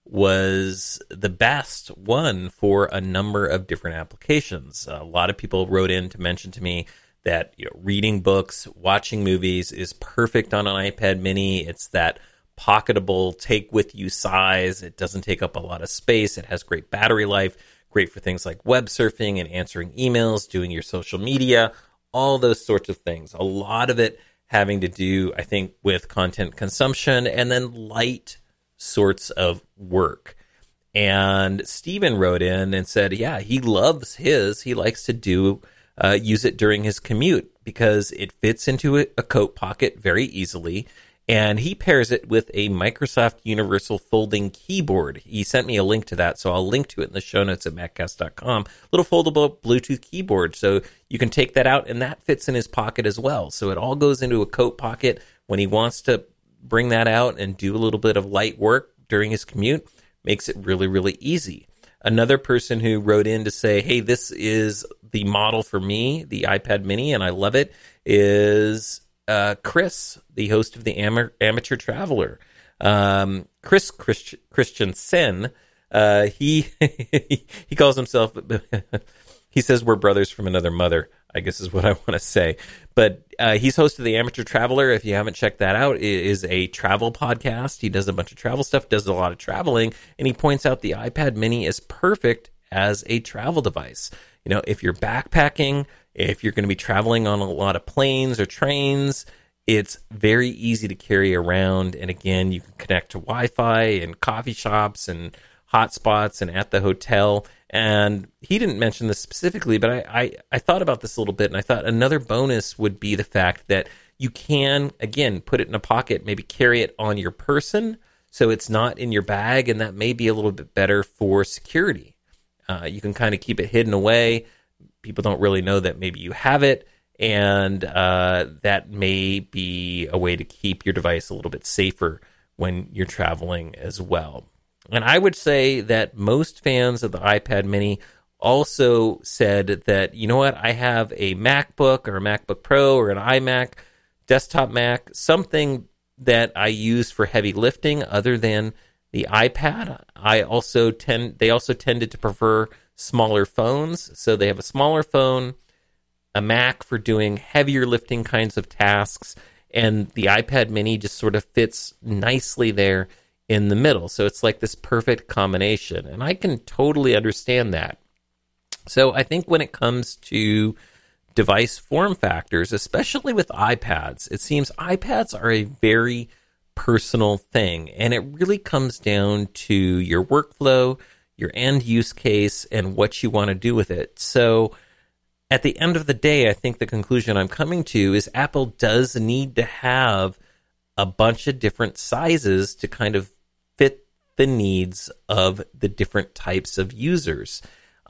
was the best one for a number of different applications. A lot of people wrote in to mention to me that reading books, watching movies is perfect on an iPad mini. It's that pocketable, take with you size. It doesn't take up a lot of space. It has great battery life, great for things like web surfing and answering emails, doing your social media, all those sorts of things. A lot of it having to do, I think, with content consumption and then light sorts of work. And Steven wrote in and said, yeah, he loves his. He likes to use it during his commute because it fits into a coat pocket very easily. And he pairs it with a Microsoft Universal Folding Keyboard. He sent me a link to that, so I'll link to it in the show notes at maccast.com. Little foldable Bluetooth keyboard, so you can take that out, and that fits in his pocket as well. So it all goes into a coat pocket when he wants to bring that out and do a little bit of light work during his commute. Makes it really, really easy. Another person who wrote in to say, hey, this is the model for me, the iPad mini, and I love it, is Chris, the host of the Amateur Traveler. Chris Christensen, he calls himself, he says we're brothers from another mother, I guess is what I want to say. But he's host of the Amateur Traveler. If you haven't checked that out, it is a travel podcast. He does a bunch of travel stuff, does a lot of traveling, and he points out the iPad mini is perfect as a travel device. If you're backpacking, if you're going to be traveling on a lot of planes or trains, it's very easy to carry around. And again, you can connect to Wi-Fi and coffee shops and hotspots and at the hotel. And he didn't mention this specifically, but I thought about this a little bit, and I thought another bonus would be the fact that You can, again, put it in a pocket, maybe carry it on your person so it's not in your bag, and that may be a little bit better for security. You can kind of keep it hidden away. People don't really know that maybe you have it, and that may be a way to keep your device a little bit safer when you're traveling as well. And I would say that most fans of the iPad mini also said that, you know what, I have a MacBook or a MacBook Pro or an iMac, desktop Mac, something that I use for heavy lifting other than the iPad. They also tended to prefer smaller phones. So they have a smaller phone, a Mac for doing heavier lifting kinds of tasks, and the iPad mini just sort of fits nicely there in the middle. So it's like this perfect combination. And I can totally understand that. So I think when it comes to device form factors, especially with iPads, it seems iPads are a very personal thing, and it really comes down to your workflow, your end use case, and what you want to do with it. So at the end of the day, I think the conclusion I'm coming to is Apple does need to have a bunch of different sizes to kind of fit the needs of the different types of users.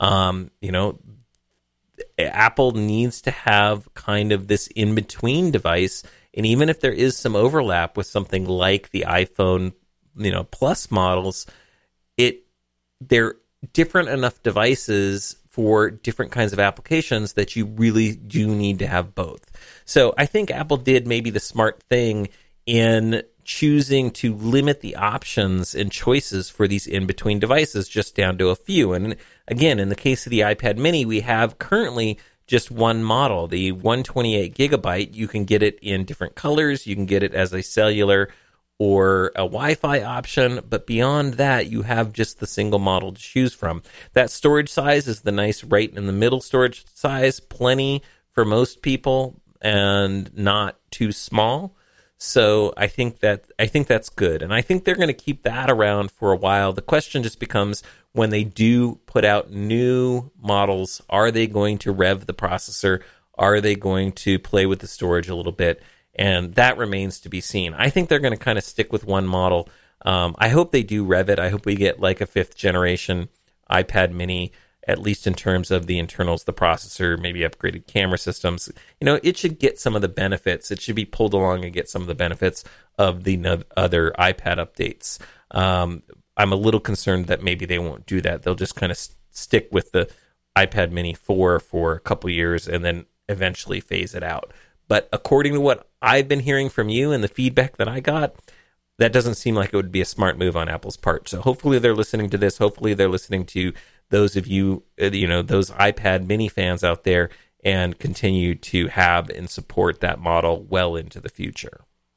Apple needs to have kind of this in-between device, and even if there is some overlap with something like the iPhone, Plus models, they're different enough devices for different kinds of applications that you really do need to have both. So I think Apple did maybe the smart thing in choosing to limit the options and choices for these in-between devices just down to a few. And again, in the case of the iPad mini, we have currently just one model, the 128 gigabyte. You can get it in different colors. You can get it as a cellular or a Wi-Fi option, but beyond that, you have just the single model to choose from. That storage size is the nice right in the middle storage size, plenty for most people and not too small. So I think that's good, and I think they're going to keep that around for a while. The question just becomes, when they do put out new models, are they going to rev the processor? Are they going to play with the storage a little bit? And that remains to be seen. I think they're going to kind of stick with one model. I hope they do rev it. I hope we get like a 5th generation iPad mini, at least in terms of the internals, the processor, maybe upgraded camera systems. It should get some of the benefits. It should be pulled along and get some of the benefits of the other iPad updates. I'm a little concerned that maybe they won't do that. They'll just kind of stick with the iPad mini 4 for a couple years and then eventually phase it out. But according to what I've been hearing from you and the feedback that I got, that doesn't seem like it would be a smart move on Apple's part. So hopefully they're listening to this. Hopefully they're listening to those of you, those iPad mini fans out there, and continue to have and support that model well into the future.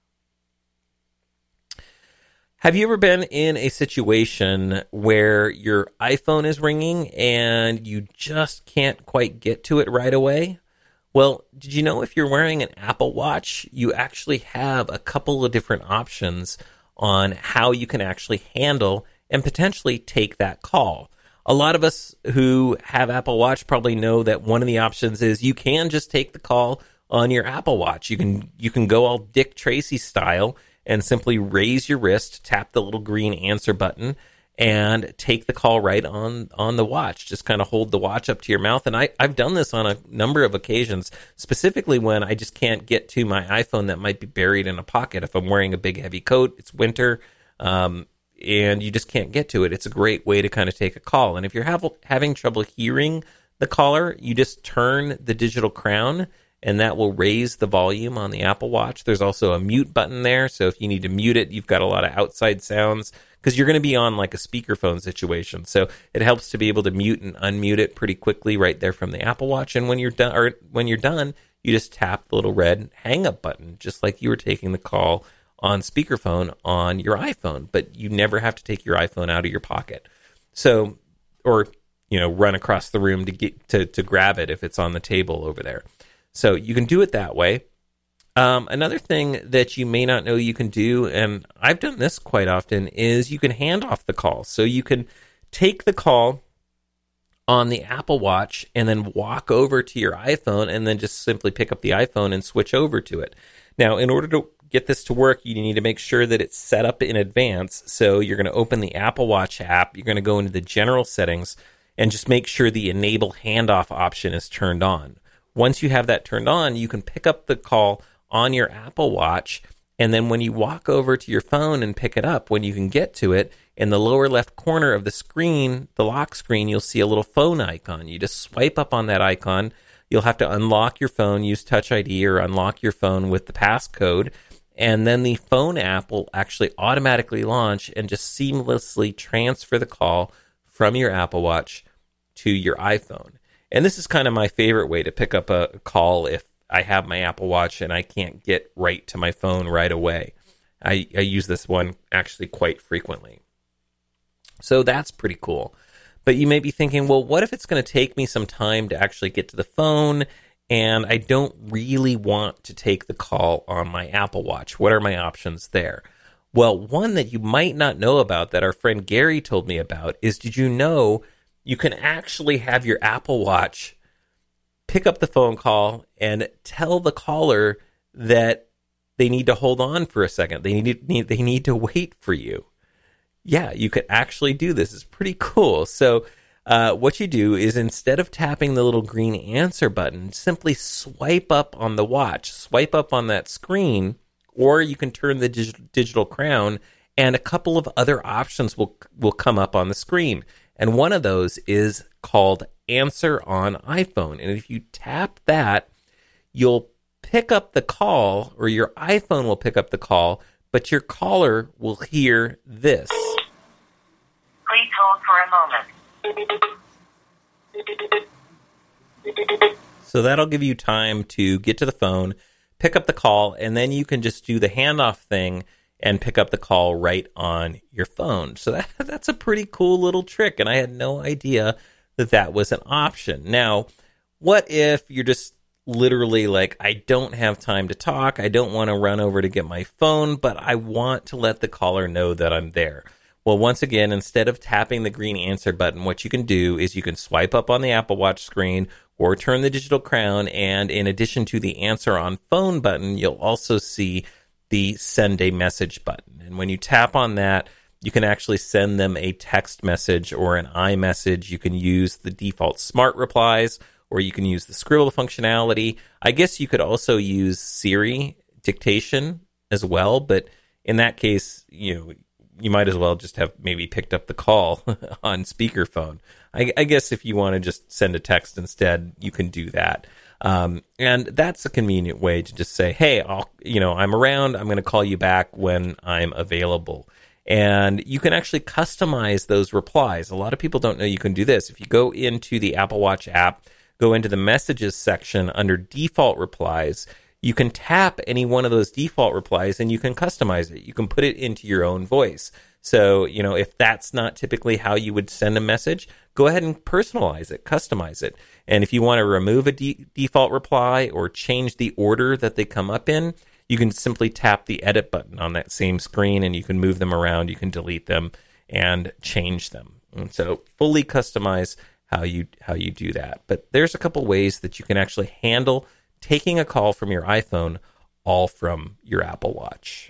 Have you ever been in a situation where your iPhone is ringing and you just can't quite get to it right away? Well, did you know if you're wearing an Apple Watch, you actually have a couple of different options on how you can actually handle and potentially take that call? A lot of us who have Apple Watch probably know that one of the options is you can just take the call on your Apple Watch. You can go all Dick Tracy style and simply raise your wrist, tap the little green answer button, and take the call right on the watch. Just kind of hold the watch up to your mouth. And I've done this on a number of occasions, specifically when I just can't get to my iPhone that might be buried in a pocket. If I'm wearing a big heavy coat, it's winter, and you just can't get to it. It's a great way to kind of take a call. And if you're having trouble hearing the caller, you just turn the digital crown, and that will raise the volume on the Apple Watch. There's also a mute button there, so if you need to mute it, you've got a lot of outside sounds, because you're going to be on like a speakerphone situation. So it helps to be able to mute and unmute it pretty quickly right there from the Apple Watch. And when you're done, you just tap the little red hang up button, just like you were taking the call on speakerphone on your iPhone. But you never have to take your iPhone out of your pocket. So, or run across the room to get to grab it if it's on the table over there. So you can do it that way. Another thing that you may not know you can do, and I've done this quite often, is you can hand off the call. So you can take the call on the Apple Watch and then walk over to your iPhone and then just simply pick up the iPhone and switch over to it. Now, in order to get this to work, you need to make sure that it's set up in advance. So you're going to open the Apple Watch app. You're going to go into the general settings and just make sure the enable handoff option is turned on. Once you have that turned on, you can pick up the call on your Apple Watch. And then when you walk over to your phone and pick it up, when you can get to it, in the lower left corner of the screen, the lock screen, you'll see a little phone icon. You just swipe up on that icon. You'll have to unlock your phone, use Touch ID, or unlock your phone with the passcode. And then the phone app will actually automatically launch and just seamlessly transfer the call from your Apple Watch to your iPhone. And this is kind of my favorite way to pick up a call if I have my Apple Watch and I can't get right to my phone right away. I use this one actually quite frequently. So that's pretty cool. But you may be thinking, well, what if it's going to take me some time to actually get to the phone and I don't really want to take the call on my Apple Watch? What are my options there? Well, one that you might not know about that our friend Gary told me about is, did you know you can actually have your Apple Watch pick up the phone call and tell the caller that they need to hold on for a second. They need to wait for you. Yeah, you could actually do this. It's pretty cool. So what you do is, instead of tapping the little green answer button, simply swipe up on the watch, swipe up on that screen, or you can turn the digital crown, and a couple of other options will come up on the screen. And one of those is called Answer on iPhone. And if you tap that, you'll pick up the call, or your iPhone will pick up the call, but your caller will hear this. Please hold for a moment. So that'll give you time to get to the phone, pick up the call, and then you can just do the handoff thing and pick up the call right on your phone. So that's a pretty cool little trick, and I had no idea that was an option. Now, what if you're just literally like, I don't have time to talk, I don't want to run over to get my phone, but I want to let the caller know that I'm there? Well, once again, instead of tapping the green answer button, what you can do is you can swipe up on the Apple Watch screen or turn the digital crown, and in addition to the answer on phone button, you'll also see the send a message button. And when you tap on that, you can actually send them a text message or an iMessage. You can use the default smart replies, or you can use the scribble functionality. I guess you could also use Siri dictation as well, but in that case, you might as well just have maybe picked up the call on speakerphone. I guess if you want to just send a text instead, you can do that. And that's a convenient way to just say, hey, I'm around. I'm going to call you back when I'm available. And you can actually customize those replies. A lot of people don't know you can do this. If you go into the Apple Watch app, go into the messages section under default replies, you can tap any one of those default replies and you can customize it. You can put it into your own voice. So, if that's not typically how you would send a message, go ahead and personalize it, customize it. And if you want to remove a default reply or change the order that they come up in, you can simply tap the edit button on that same screen and you can move them around, you can delete them and change them. And so fully customize how you do that. But there's a couple ways that you can actually handle taking a call from your iPhone, all from your Apple Watch.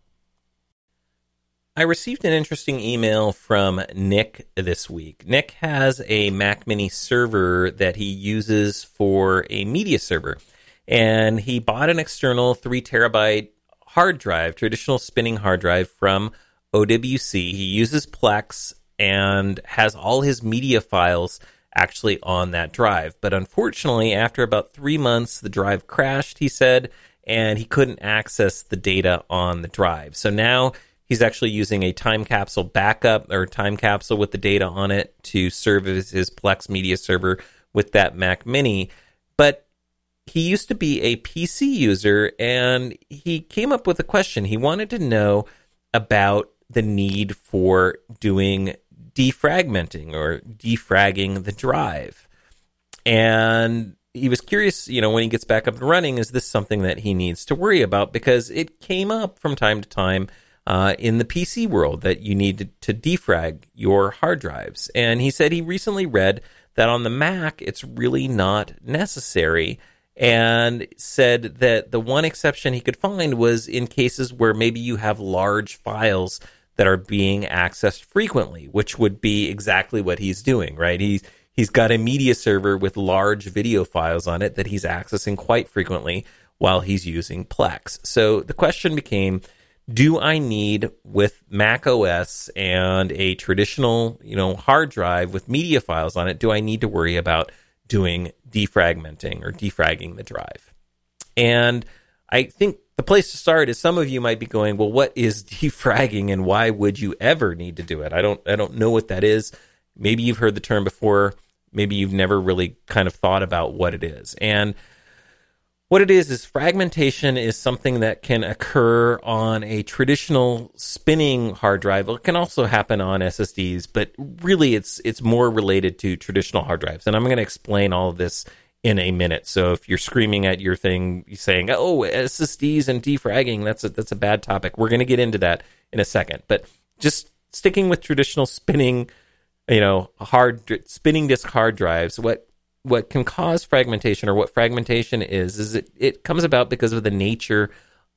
I received an interesting email from Nick this week. Nick has a Mac Mini server that he uses for a media server. And he bought an external 3 terabyte hard drive, traditional spinning hard drive from OWC. He uses Plex and has all his media files actually on that drive. But unfortunately, after about 3 months, the drive crashed, he said, and he couldn't access the data on the drive. So now he's actually using a time capsule backup, or time capsule with the data on it, to serve as his Plex media server with that Mac Mini. But he used to be a PC user, and he came up with a question. He wanted to know about the need for doing defragmenting or defragging the drive. And he was curious, when he gets back up and running, is this something that he needs to worry about? Because it came up from time to time in the PC world that you need to defrag your hard drives. And he said he recently read that on the Mac, it's really not necessary. and said that the one exception he could find was in cases where maybe you have large files that are being accessed frequently, which would be exactly what he's doing, right? He's got a media server with large video files on it that he's accessing quite frequently while he's using Plex. So the question became, do I need, with Mac OS and a traditional, hard drive with media files on it, do I need to worry about doing defragmenting or defragging the drive? And I think the place to start is some of you might be going, well, what is defragging and why would you ever need to do it? I don't know what that is. Maybe you've heard the term before. Maybe you've never really kind of thought about what it is. And what it is fragmentation is something that can occur on a traditional spinning hard drive. It can also happen on SSDs, but really it's more related to traditional hard drives. And I'm going to explain all of this in a minute. So if you're screaming at your thing, saying, "Oh, SSDs and defragging, that's a bad topic," we're going to get into that in a second. But just sticking with traditional spinning, spinning disk hard drives, what can cause fragmentation, or what fragmentation is it comes about because of the nature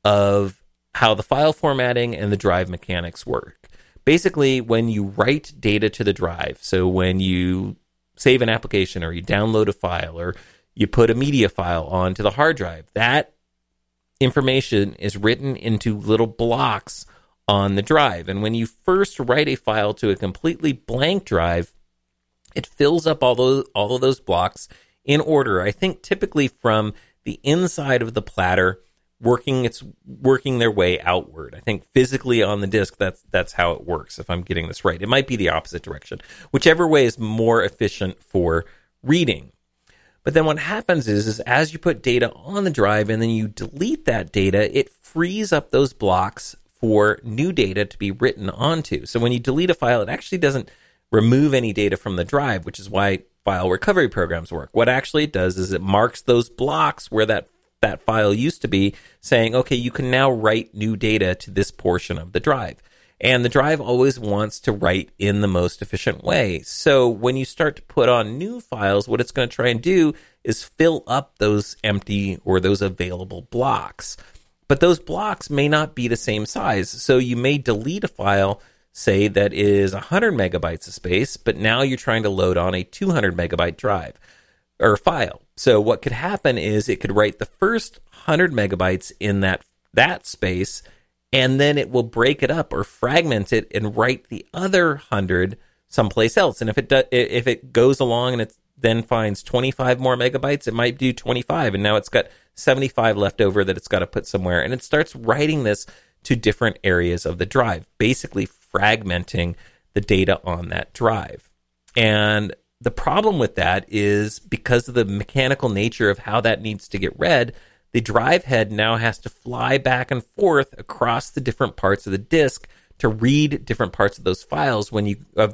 of how the file formatting and the drive mechanics work. Basically, when you write data to the drive, so when you save an application or you download a file or you put a media file onto the hard drive, that information is written into little blocks on the drive. And when you first write a file to a completely blank drive, it fills up all of those blocks in order. I think typically from the inside of the platter, working their way outward. I think physically on the disk, that's how it works, if I'm getting this right. It might be the opposite direction. Whichever way is more efficient for reading. But then what happens is as you put data on the drive and then you delete that data, it frees up those blocks for new data to be written onto. So when you delete a file, it actually doesn't remove any data from the drive, which is why file recovery programs work. What actually it does is it marks those blocks where that file used to be, saying, okay, you can now write new data to this portion of the drive. And the drive always wants to write in the most efficient way. So when you start to put on new files, what it's going to try and do is fill up those empty or those available blocks. But those blocks may not be the same size. So you may delete a file, say, that is 100 megabytes of space, but now you're trying to load on a 200 megabyte drive or file. So what could happen is it could write the first 100 megabytes in that space, and then it will break it up or fragment it and write the other 100 someplace else. And if it goes along and it then finds 25 more megabytes, it might do 25, and now it's got 75 left over that it's got to put somewhere. And it starts writing this to different areas of the drive, basically fragmenting the data on that drive. And the problem with that is because of the mechanical nature of how that needs to get read, the drive head now has to fly back and forth across the different parts of the disk to read different parts of those files when you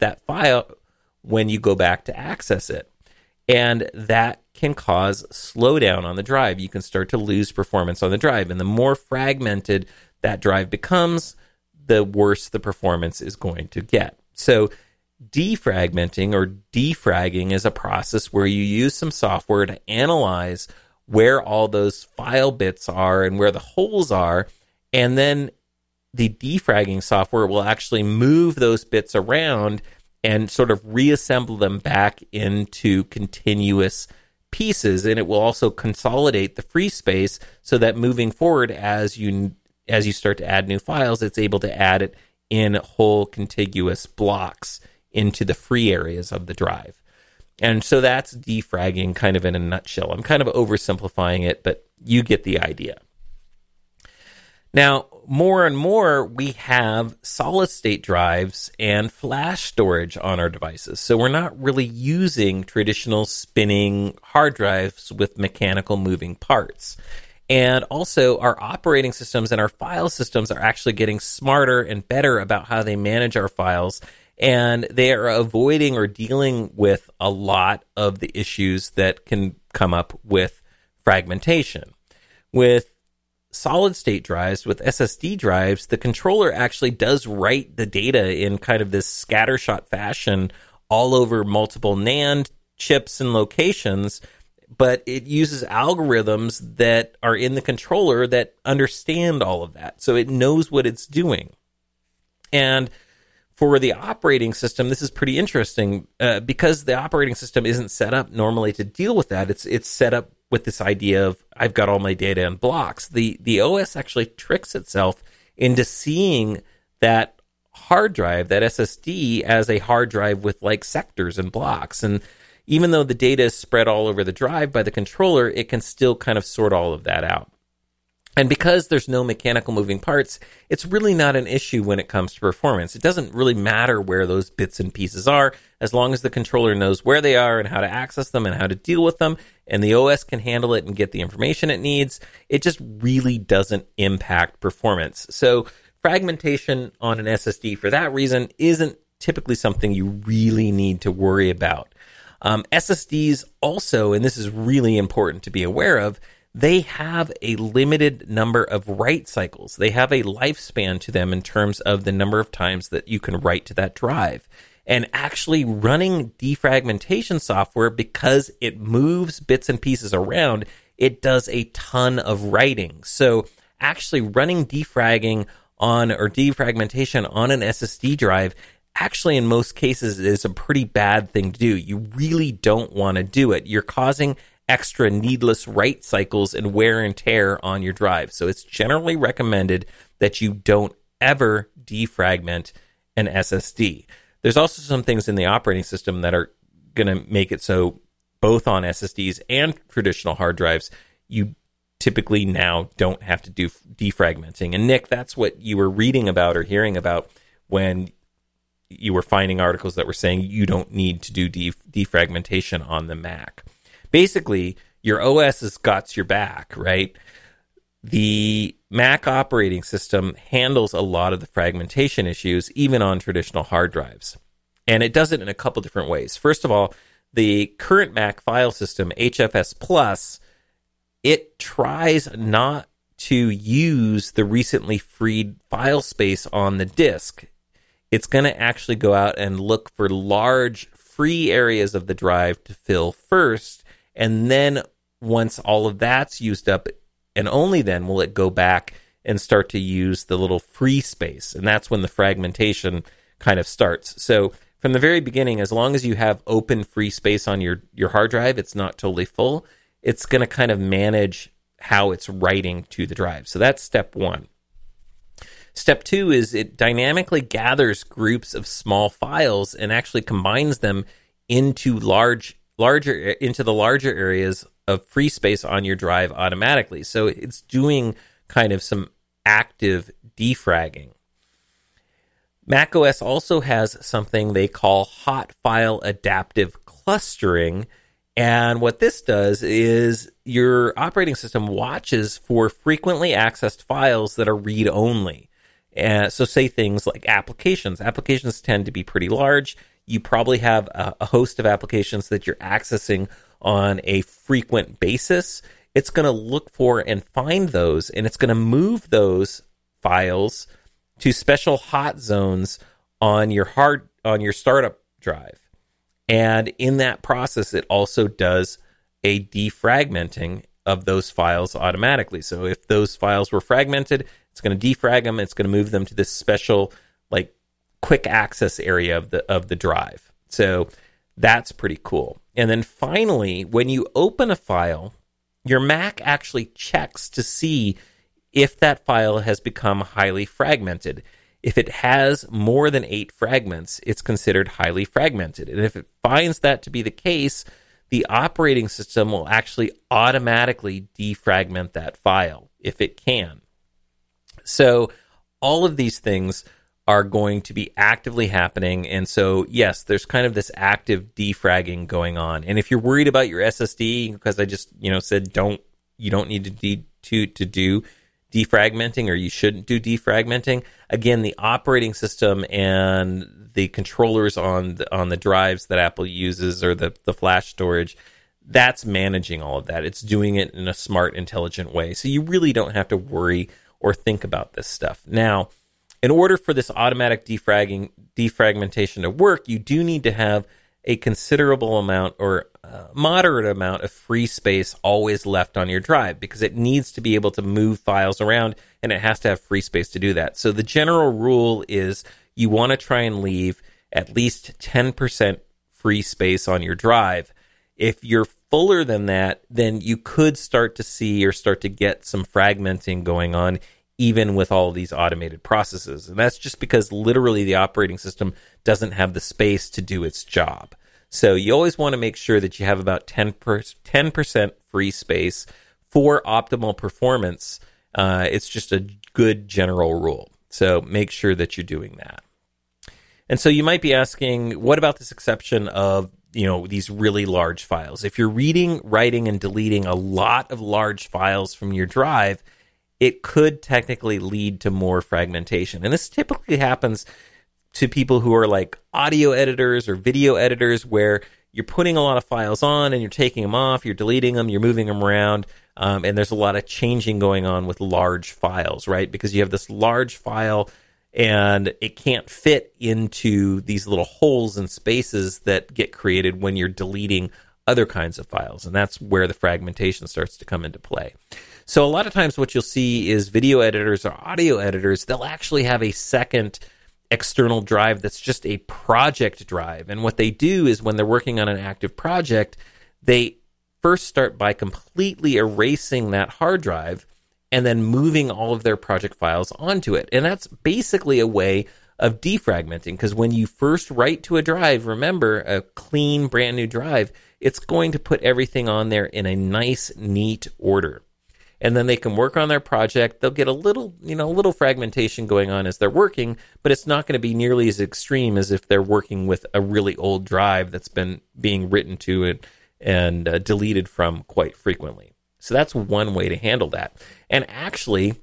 go back to access it. And that can cause slowdown on the drive. You can start to lose performance on the drive. And the more fragmented that drive becomes, the worse the performance is going to get. So defragmenting or defragging is a process where you use some software to analyze where all those file bits are and where the holes are, and then the defragging software will actually move those bits around and sort of reassemble them back into continuous pieces, and it will also consolidate the free space so that moving forward, as you start to add new files, it's able to add it in whole contiguous blocks into the free areas of the drive. And so that's defragging kind of in a nutshell. I'm kind of oversimplifying it, but you get the idea. Now, more and more, we have solid-state drives and flash storage on our devices. So we're not really using traditional spinning hard drives with mechanical moving parts. And also, our operating systems and our file systems are actually getting smarter and better about how they manage our files. And they are avoiding or dealing with a lot of the issues that can come up with fragmentation. With solid-state drives, with SSD drives, the controller actually does write the data in kind of this scattershot fashion all over multiple NAND chips and locations, but it uses algorithms that are in the controller that understand all of that. So it knows what it's doing. And for the operating system, this is pretty interesting because the operating system isn't set up normally to deal with that. It's set up with this idea of I've got all my data in blocks. The OS actually tricks itself into seeing that hard drive, that SSD, as a hard drive with like sectors and blocks. And even though the data is spread all over the drive by the controller, it can still kind of sort all of that out. And because there's no mechanical moving parts, it's really not an issue when it comes to performance. It doesn't really matter where those bits and pieces are, as long as the controller knows where they are and how to access them and how to deal with them, and the OS can handle it and get the information it needs. It just really doesn't impact performance. So fragmentation on an SSD, for that reason, isn't typically something you really need to worry about. SSDs also, and this is really important to be aware of, they have a limited number of write cycles. They have a lifespan to them in terms of the number of times that you can write to that drive. And actually running defragmentation software, because it moves bits and pieces around, it does a ton of writing. So actually running defragging on or defragmentation on an SSD drive actually in most cases is a pretty bad thing to do. You really don't want to do it. You're causing extra needless write cycles and wear and tear on your drive. So it's generally recommended that you don't ever defragment an SSD. There's also some things in the operating system that are going to make it so both on SSDs and traditional hard drives, you typically now don't have to do defragmenting. And Nick, that's what you were reading about or hearing about when you were finding articles that were saying you don't need to do defragmentation on the Mac. Basically, your OS has got your back, right? The Mac operating system handles a lot of the fragmentation issues, even on traditional hard drives. And it does it in a couple different ways. First of all, the current Mac file system, HFS Plus, it tries not to use the recently freed file space on the disk. It's going to actually go out and look for large free areas of the drive to fill first. And then once all of that's used up, and only then will it go back and start to use the little free space. And that's when the fragmentation kind of starts. So from the very beginning, as long as you have open free space on your hard drive, it's not totally full, it's going to kind of manage how it's writing to the drive. So that's step one. Step two is it dynamically gathers groups of small files and actually combines them into the larger areas of free space on your drive automatically. So it's doing kind of some active defragging. macOS also has something they call hot file adaptive clustering. And what this does is your operating system watches for frequently accessed files that are read-only. So say things like applications. Applications tend to be pretty large. You probably have a host of applications that you're accessing on a frequent basis. It's going to look for and find those, and it's going to move those files to special hot zones on your startup drive. And in that process, it also does a defragmenting of those files automatically. So if those files were fragmented, it's going to defrag them. It's going to move them to this special, like, quick access area of the drive. So that's pretty cool. And then finally, when you open a file, your Mac actually checks to see if that file has become highly fragmented. If it has more than 8 fragments, it's considered highly fragmented. And if it finds that to be the case, the operating system will actually automatically defragment that file if it can. So all of these things are going to be actively happening. And so, yes, there's kind of this active defragging going on. And if you're worried about your SSD, because I just, said you don't need to do defragmenting, or you shouldn't do defragmenting, again, the operating system and the controllers on the drives that Apple uses, or the flash storage, that's managing all of that. It's doing it in a smart, intelligent way. So you really don't have to worry or think about this stuff. Now, in order for this automatic defragmentation to work, you do need to have a considerable amount or moderate amount of free space always left on your drive, because it needs to be able to move files around, and it has to have free space to do that. So the general rule is you want to try and leave at least 10% free space on your drive. If you're fuller than that, then you could start to see or start to get some fragmenting going on, even with all of these automated processes. And that's just because literally the operating system doesn't have the space to do its job. So you always want to make sure that you have about 10% free space for optimal performance. It's just a good general rule. So make sure that you're doing that. And so you might be asking, what about this exception of, these really large files? If you're reading, writing, and deleting a lot of large files from your drive, it could technically lead to more fragmentation. And this typically happens to people who are like audio editors or video editors, where you're putting a lot of files on and you're taking them off, you're deleting them, you're moving them around, and there's a lot of changing going on with large files, right? Because you have this large file and it can't fit into these little holes and spaces that get created when you're deleting other kinds of files. And that's where the fragmentation starts to come into play. So a lot of times what you'll see is video editors or audio editors, they'll actually have a second external drive that's just a project drive. And what they do is when they're working on an active project, they first start by completely erasing that hard drive and then moving all of their project files onto it. And that's basically a way of defragmenting, because when you first write to a drive, remember, a clean, brand new drive, it's going to put everything on there in a nice, neat order. And then they can work on their project. They'll get a little fragmentation going on as they're working, but it's not going to be nearly as extreme as if they're working with a really old drive that's been being written to and deleted from quite frequently. So that's one way to handle that. And actually,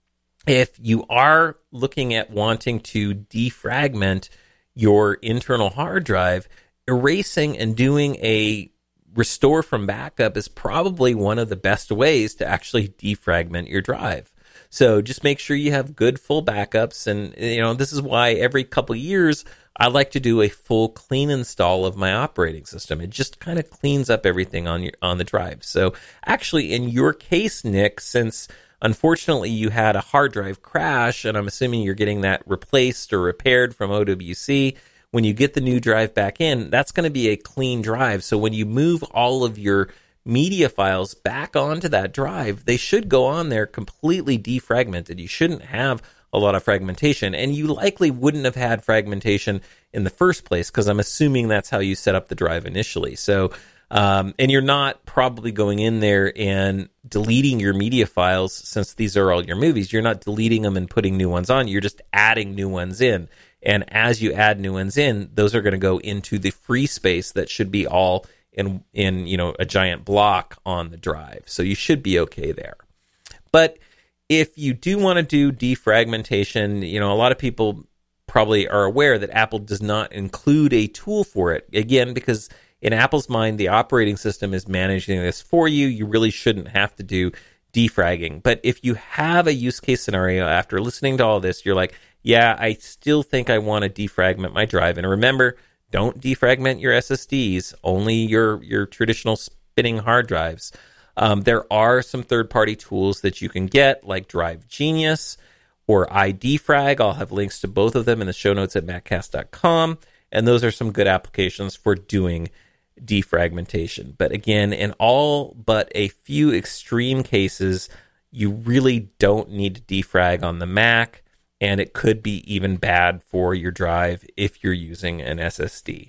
if you are looking at wanting to defragment your internal hard drive, erasing and doing a restore from backup is probably one of the best ways to actually defragment your drive. So just make sure you have good full backups. And, this is why every couple of years, I like to do a full clean install of my operating system. It just kind of cleans up everything on the drive. So actually, in your case, Nick, since unfortunately you had a hard drive crash, and I'm assuming you're getting that replaced or repaired from OWC, when you get the new drive back in, that's going to be a clean drive. So when you move all of your media files back onto that drive, they should go on there completely defragmented. You shouldn't have a lot of fragmentation, and you likely wouldn't have had fragmentation in the first place, because I'm assuming that's how you set up the drive initially. So, and you're not probably going in there and deleting your media files, since these are all your movies. You're not deleting them and putting new ones on. You're just adding new ones in. And as you add new ones in, those are going to go into the free space that should be all in a giant block on the drive. So you should be okay there. But if you do want to do defragmentation, a lot of people probably are aware that Apple does not include a tool for it. Again, because in Apple's mind, the operating system is managing this for you. You really shouldn't have to do defragging. But if you have a use case scenario after listening to all this, you're like, yeah, I still think I want to defragment my drive. And remember, don't defragment your SSDs, only your traditional spinning hard drives. There are some third-party tools that you can get, like Drive Genius or iDefrag. I'll have links to both of them in the show notes at maccast.com. And those are some good applications for doing defragmentation. But again, in all but a few extreme cases, you really don't need to defrag on the Mac. And it could be even bad for your drive if you're using an SSD.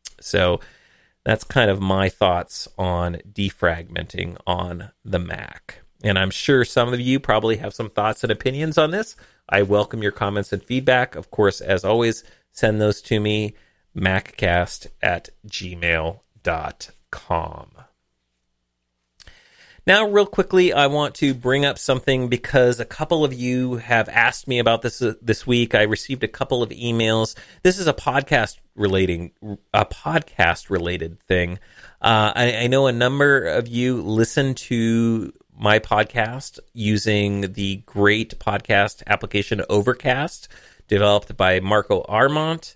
So that's kind of my thoughts on defragmenting on the Mac. And I'm sure some of you probably have some thoughts and opinions on this. I welcome your comments and feedback. Of course, as always, send those to me, maccast@gmail.com. Now, real quickly, I want to bring up something because a couple of you have asked me about this week. I received a couple of emails. This is a podcast related thing. I know a number of you listen to my podcast using the great podcast application Overcast, developed by Marco Arment.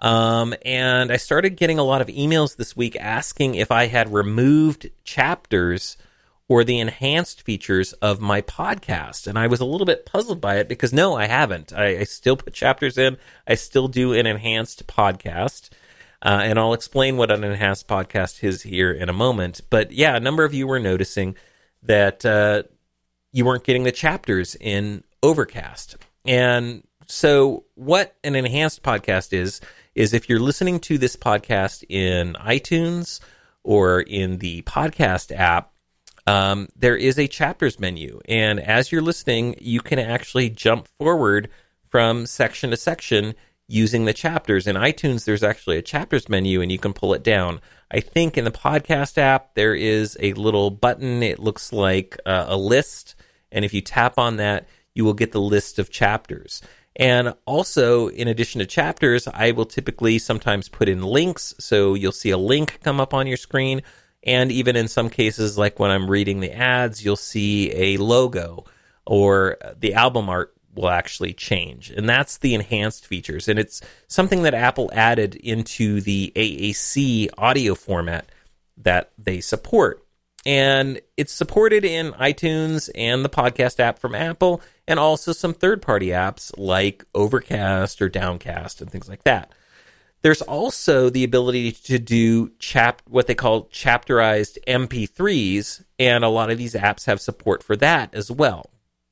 And I started getting a lot of emails this week asking if I had removed chapters or the enhanced features of my podcast. And I was a little bit puzzled by it because no, I haven't. I still put chapters in. I still do an enhanced podcast. And I'll explain what an enhanced podcast is here in a moment. But yeah, a number of you were noticing that you weren't getting the chapters in Overcast. And so what an enhanced podcast is if you're listening to this podcast in iTunes or in the podcast app, there is a chapters menu. And as you're listening, you can actually jump forward from section to section using the chapters. In iTunes, there's actually a chapters menu, and you can pull it down. I think in the podcast app, there is a little button. It looks like a list. And if you tap on that, you will get the list of chapters. And also, in addition to chapters, I will typically sometimes put in links. So you'll see a link come up on your screen. And even in some cases, like when I'm reading the ads, you'll see a logo or the album art will actually change. And that's the enhanced features. And it's something that Apple added into the AAC audio format that they support. And it's supported in iTunes and the podcast app from Apple, and also some third-party apps like Overcast or Downcast and things like that. There's also the ability to do what they call chapterized MP3s, and a lot of these apps have support for that as well.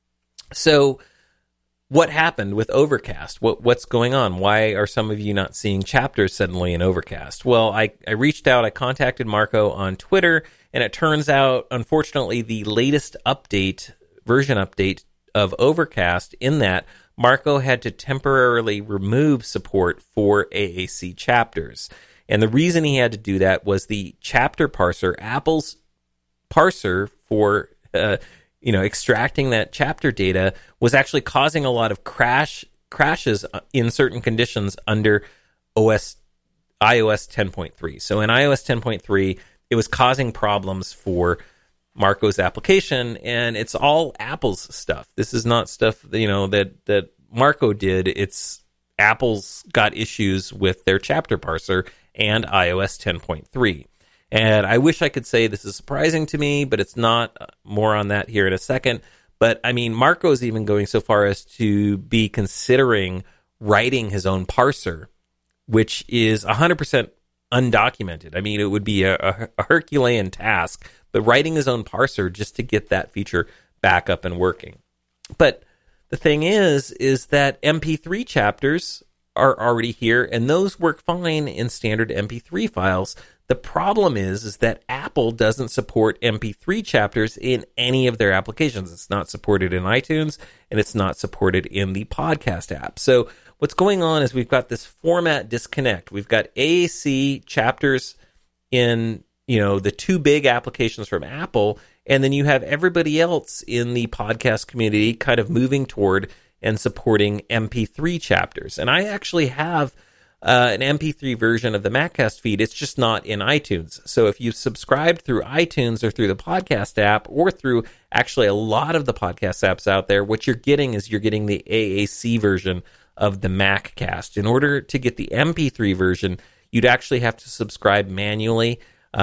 So what happened with Overcast? What's going on? Why are some of you not seeing chapters suddenly in Overcast? Well, I reached out, I contacted Marco on Twitter, and it turns out, unfortunately, the latest version update of Overcast, in that Marco had to temporarily remove support for AAC chapters. And the reason he had to do that was the chapter parser, Apple's parser for extracting that chapter data, was actually causing a lot of crashes in certain conditions under iOS 10.3. So in iOS 10.3, it was causing problems for Marco's application, and it's all Apple's stuff. This is not stuff that Marco did. It's Apple's got issues with their chapter parser and iOS 10.3. And I wish I could say this is surprising to me, but it's not. More on that here in a second. But I mean, Marco's even going so far as to be considering writing his own parser, which is 100% undocumented. I mean, it would be a Herculean task, but writing his own parser just to get that feature back up and working. But the thing is that MP3 chapters are already here, and those work fine in standard MP3 files. The problem is that Apple doesn't support MP3 chapters in any of their applications. It's not supported in iTunes, and it's not supported in the podcast app. So what's going on is we've got this format disconnect. We've got AAC chapters in, the two big applications from Apple, and then you have everybody else in the podcast community kind of moving toward and supporting MP3 chapters. And I actually have an MP3 version of the MacCast feed. It's just not in iTunes. So if you subscribed through iTunes or through the podcast app or through actually a lot of the podcast apps out there, what you're getting is you're getting the AAC version of the MacCast. In order to get the MP3 version, you'd actually have to subscribe manually.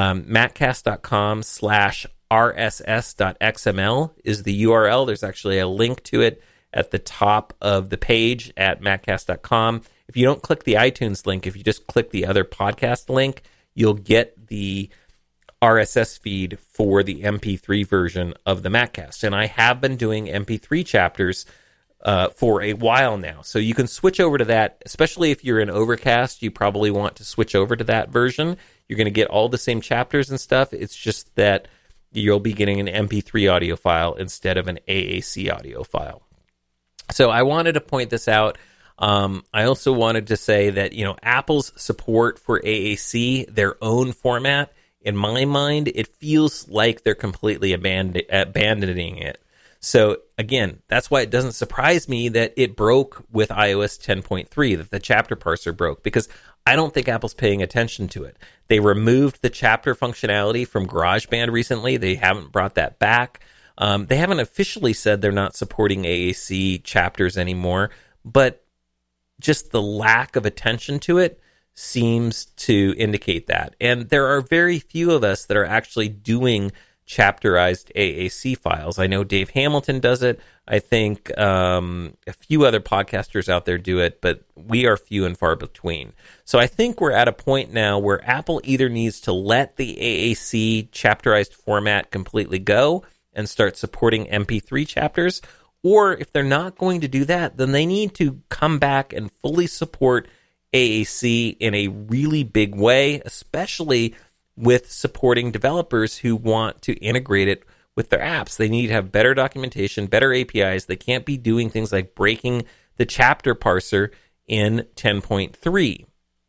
Maccast.com/rss.xml is the URL. There's actually a link to it at the top of the page at maccast.com. If you don't click the iTunes link, if you just click the other podcast link, you'll get the RSS feed for the MP3 version of the MacCast. And I have been doing MP3 chapters for a while now. So you can switch over to that, especially if you're in Overcast. You probably want to switch over to that version. You're going to get all the same chapters and stuff. It's just that you'll be getting an MP3 audio file instead of an AAC audio file. So I wanted to point this out. I also wanted to say that, Apple's support for AAC, their own format, in my mind, it feels like they're completely abandoning it. So again, that's why it doesn't surprise me that it broke with iOS 10.3, that the chapter parser broke, because I don't think Apple's paying attention to it. They removed the chapter functionality from GarageBand recently. They haven't brought that back. They haven't officially said they're not supporting AAC chapters anymore, but just the lack of attention to it seems to indicate that. And there are very few of us that are actually doing chapterized AAC files. I know Dave Hamilton does it. I think a few other podcasters out there do it, but we are few and far between. So I think we're at a point now where Apple either needs to let the AAC chapterized format completely go and start supporting MP3 chapters, or if they're not going to do that, then they need to come back and fully support AAC in a really big way, especially with supporting developers who want to integrate it with their apps. They need to have better documentation, better APIs. They can't be doing things like breaking the chapter parser in 10.3.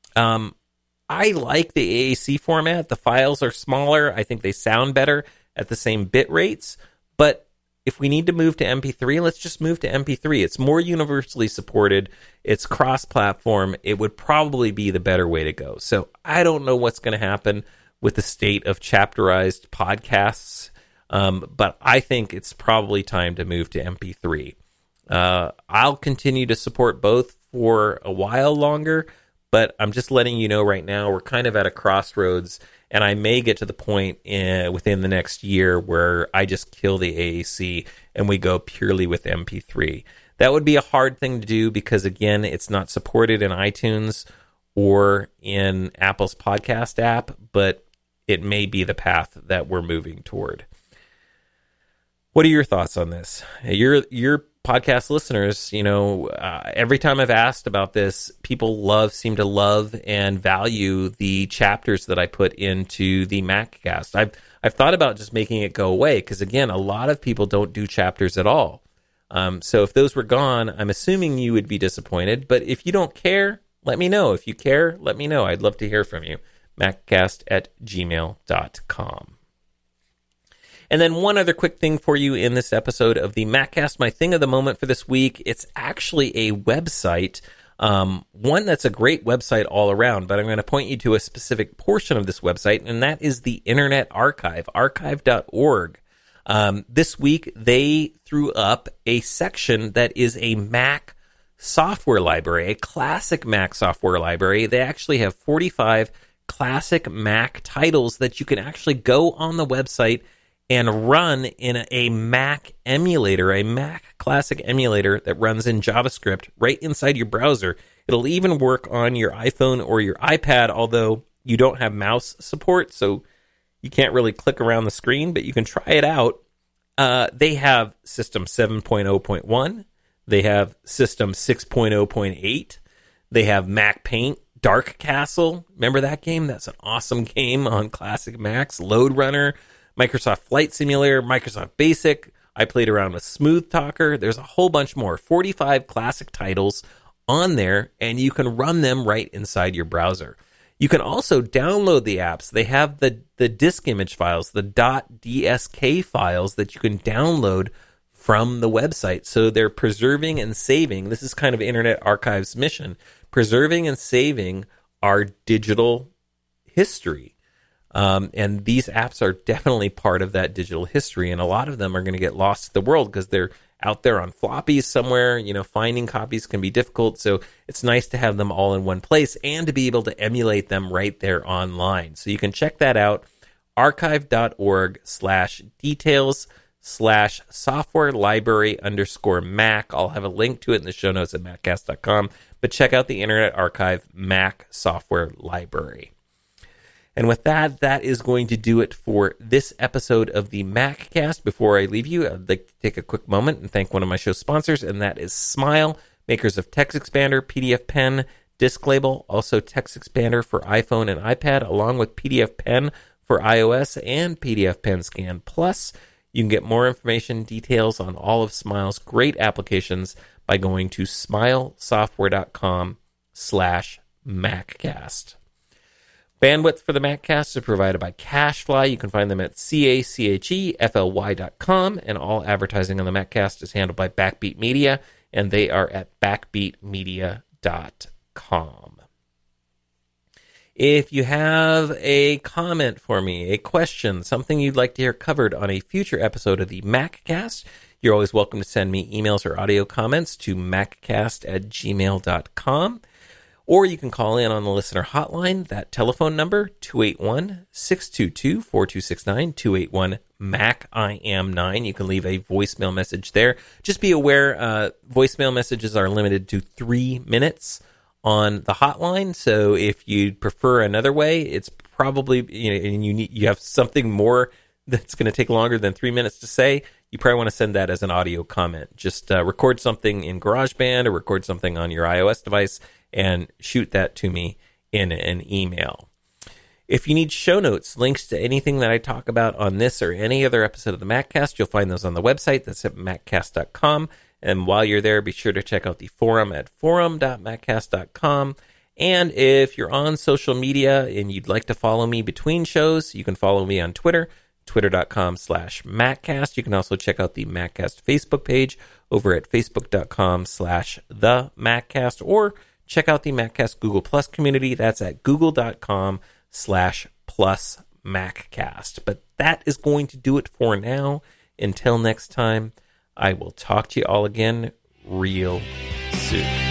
I like the AAC format. The files are smaller. I think they sound better at the same bit rates. But if we need to move to MP3, let's just move to MP3. It's more universally supported. It's cross-platform. It would probably be the better way to go. So I don't know what's going to happen with the state of chapterized podcasts, but I think it's probably time to move to MP3. I'll continue to support both for a while longer, but I'm just letting you know right now we're kind of at a crossroads, and I may get to the point within the next year where I just kill the AAC and we go purely with MP3. That would be a hard thing to do because, again, it's not supported in iTunes or in Apple's podcast app, but it may be the path that we're moving toward. What are your thoughts on this? Your podcast listeners, every time I've asked about this, people seem to love and value the chapters that I put into the MacCast. I've thought about just making it go away because, again, a lot of people don't do chapters at all. So if those were gone, I'm assuming you would be disappointed. But if you don't care, let me know. If you care, let me know. I'd love to hear from you. maccast@gmail.com. And then one other quick thing for you in this episode of the MacCast, my thing of the moment for this week. It's actually a website, one that's a great website all around, but I'm going to point you to a specific portion of this website, and that is the Internet Archive, archive.org. This week, they threw up a section that is a Mac software library, a classic Mac software library. They actually have 45 classic Mac titles that you can actually go on the website and run in a Mac emulator, a Mac classic emulator that runs in JavaScript right inside your browser. It'll even work on your iPhone or your iPad, although you don't have mouse support, so you can't really click around the screen, but you can try it out. They have System 7.0.1. They have System 6.0.8. They have Mac Paint, Dark Castle. Remember that game? That's an awesome game on classic Macs. Load Runner, Microsoft Flight Simulator, Microsoft Basic. I played around with Smooth Talker. There's a whole bunch more. 45 classic titles on there, and you can run them right inside your browser. You can also download the apps. They have the disk image files, the .dsk files that you can download from the website. So they're preserving and saving. This is kind of Internet Archive's mission, preserving and saving our digital history. And these apps are definitely part of that digital history, and a lot of them are going to get lost to the world because they're out there on floppies somewhere. Finding copies can be difficult, so it's nice to have them all in one place and to be able to emulate them right there online. So you can check that out, archive.org/details/software library_Mac. I'll have a link to it in the show notes at maccast.com, but check out the Internet Archive Mac software library. And with that, that is going to do it for this episode of the MacCast. Before I leave you, I'd like to take a quick moment and thank one of my show sponsors, and that is Smile, makers of TextExpander, PDF Pen, Disk Label, also TextExpander for iPhone and iPad, along with PDF Pen for iOS and PDF Pen Scan Plus. You can get more information, details on all of Smile's great applications by going to smilesoftware.com/MacCast. Bandwidth for the MacCast is provided by CacheFly. You can find them at CacheFly.com, and all advertising on the MacCast is handled by Backbeat Media, and they are at backbeatmedia.com. If you have a comment for me, a question, something you'd like to hear covered on a future episode of the MacCast, you're always welcome to send me emails or audio comments to maccast@gmail.com. Or you can call in on the listener hotline. That telephone number, 281-622-4269, 281-MAC-IM9. You can leave a voicemail message there. Just be aware, voicemail messages are limited to 3 minutes on the hotline. So if you'd prefer another way, it's probably, and you have something more that's going to take longer than 3 minutes to say, you probably want to send that as an audio comment. Just record something in GarageBand or record something on your iOS device and shoot that to me in an email. If you need show notes, links to anything that I talk about on this or any other episode of the MacCast, you'll find those on the website. That's at maccast.com. And while you're there, be sure to check out the forum at forum.maccast.com. And if you're on social media and you'd like to follow me between shows, you can follow me on Twitter, twitter.com/MacCast. You can also check out the MacCast Facebook page over at facebook.com/TheMacCast, or check out the MacCast Google Plus community. That's at google.com/+MacCast. But that is going to do it for now. Until next time, I will talk to you all again real soon.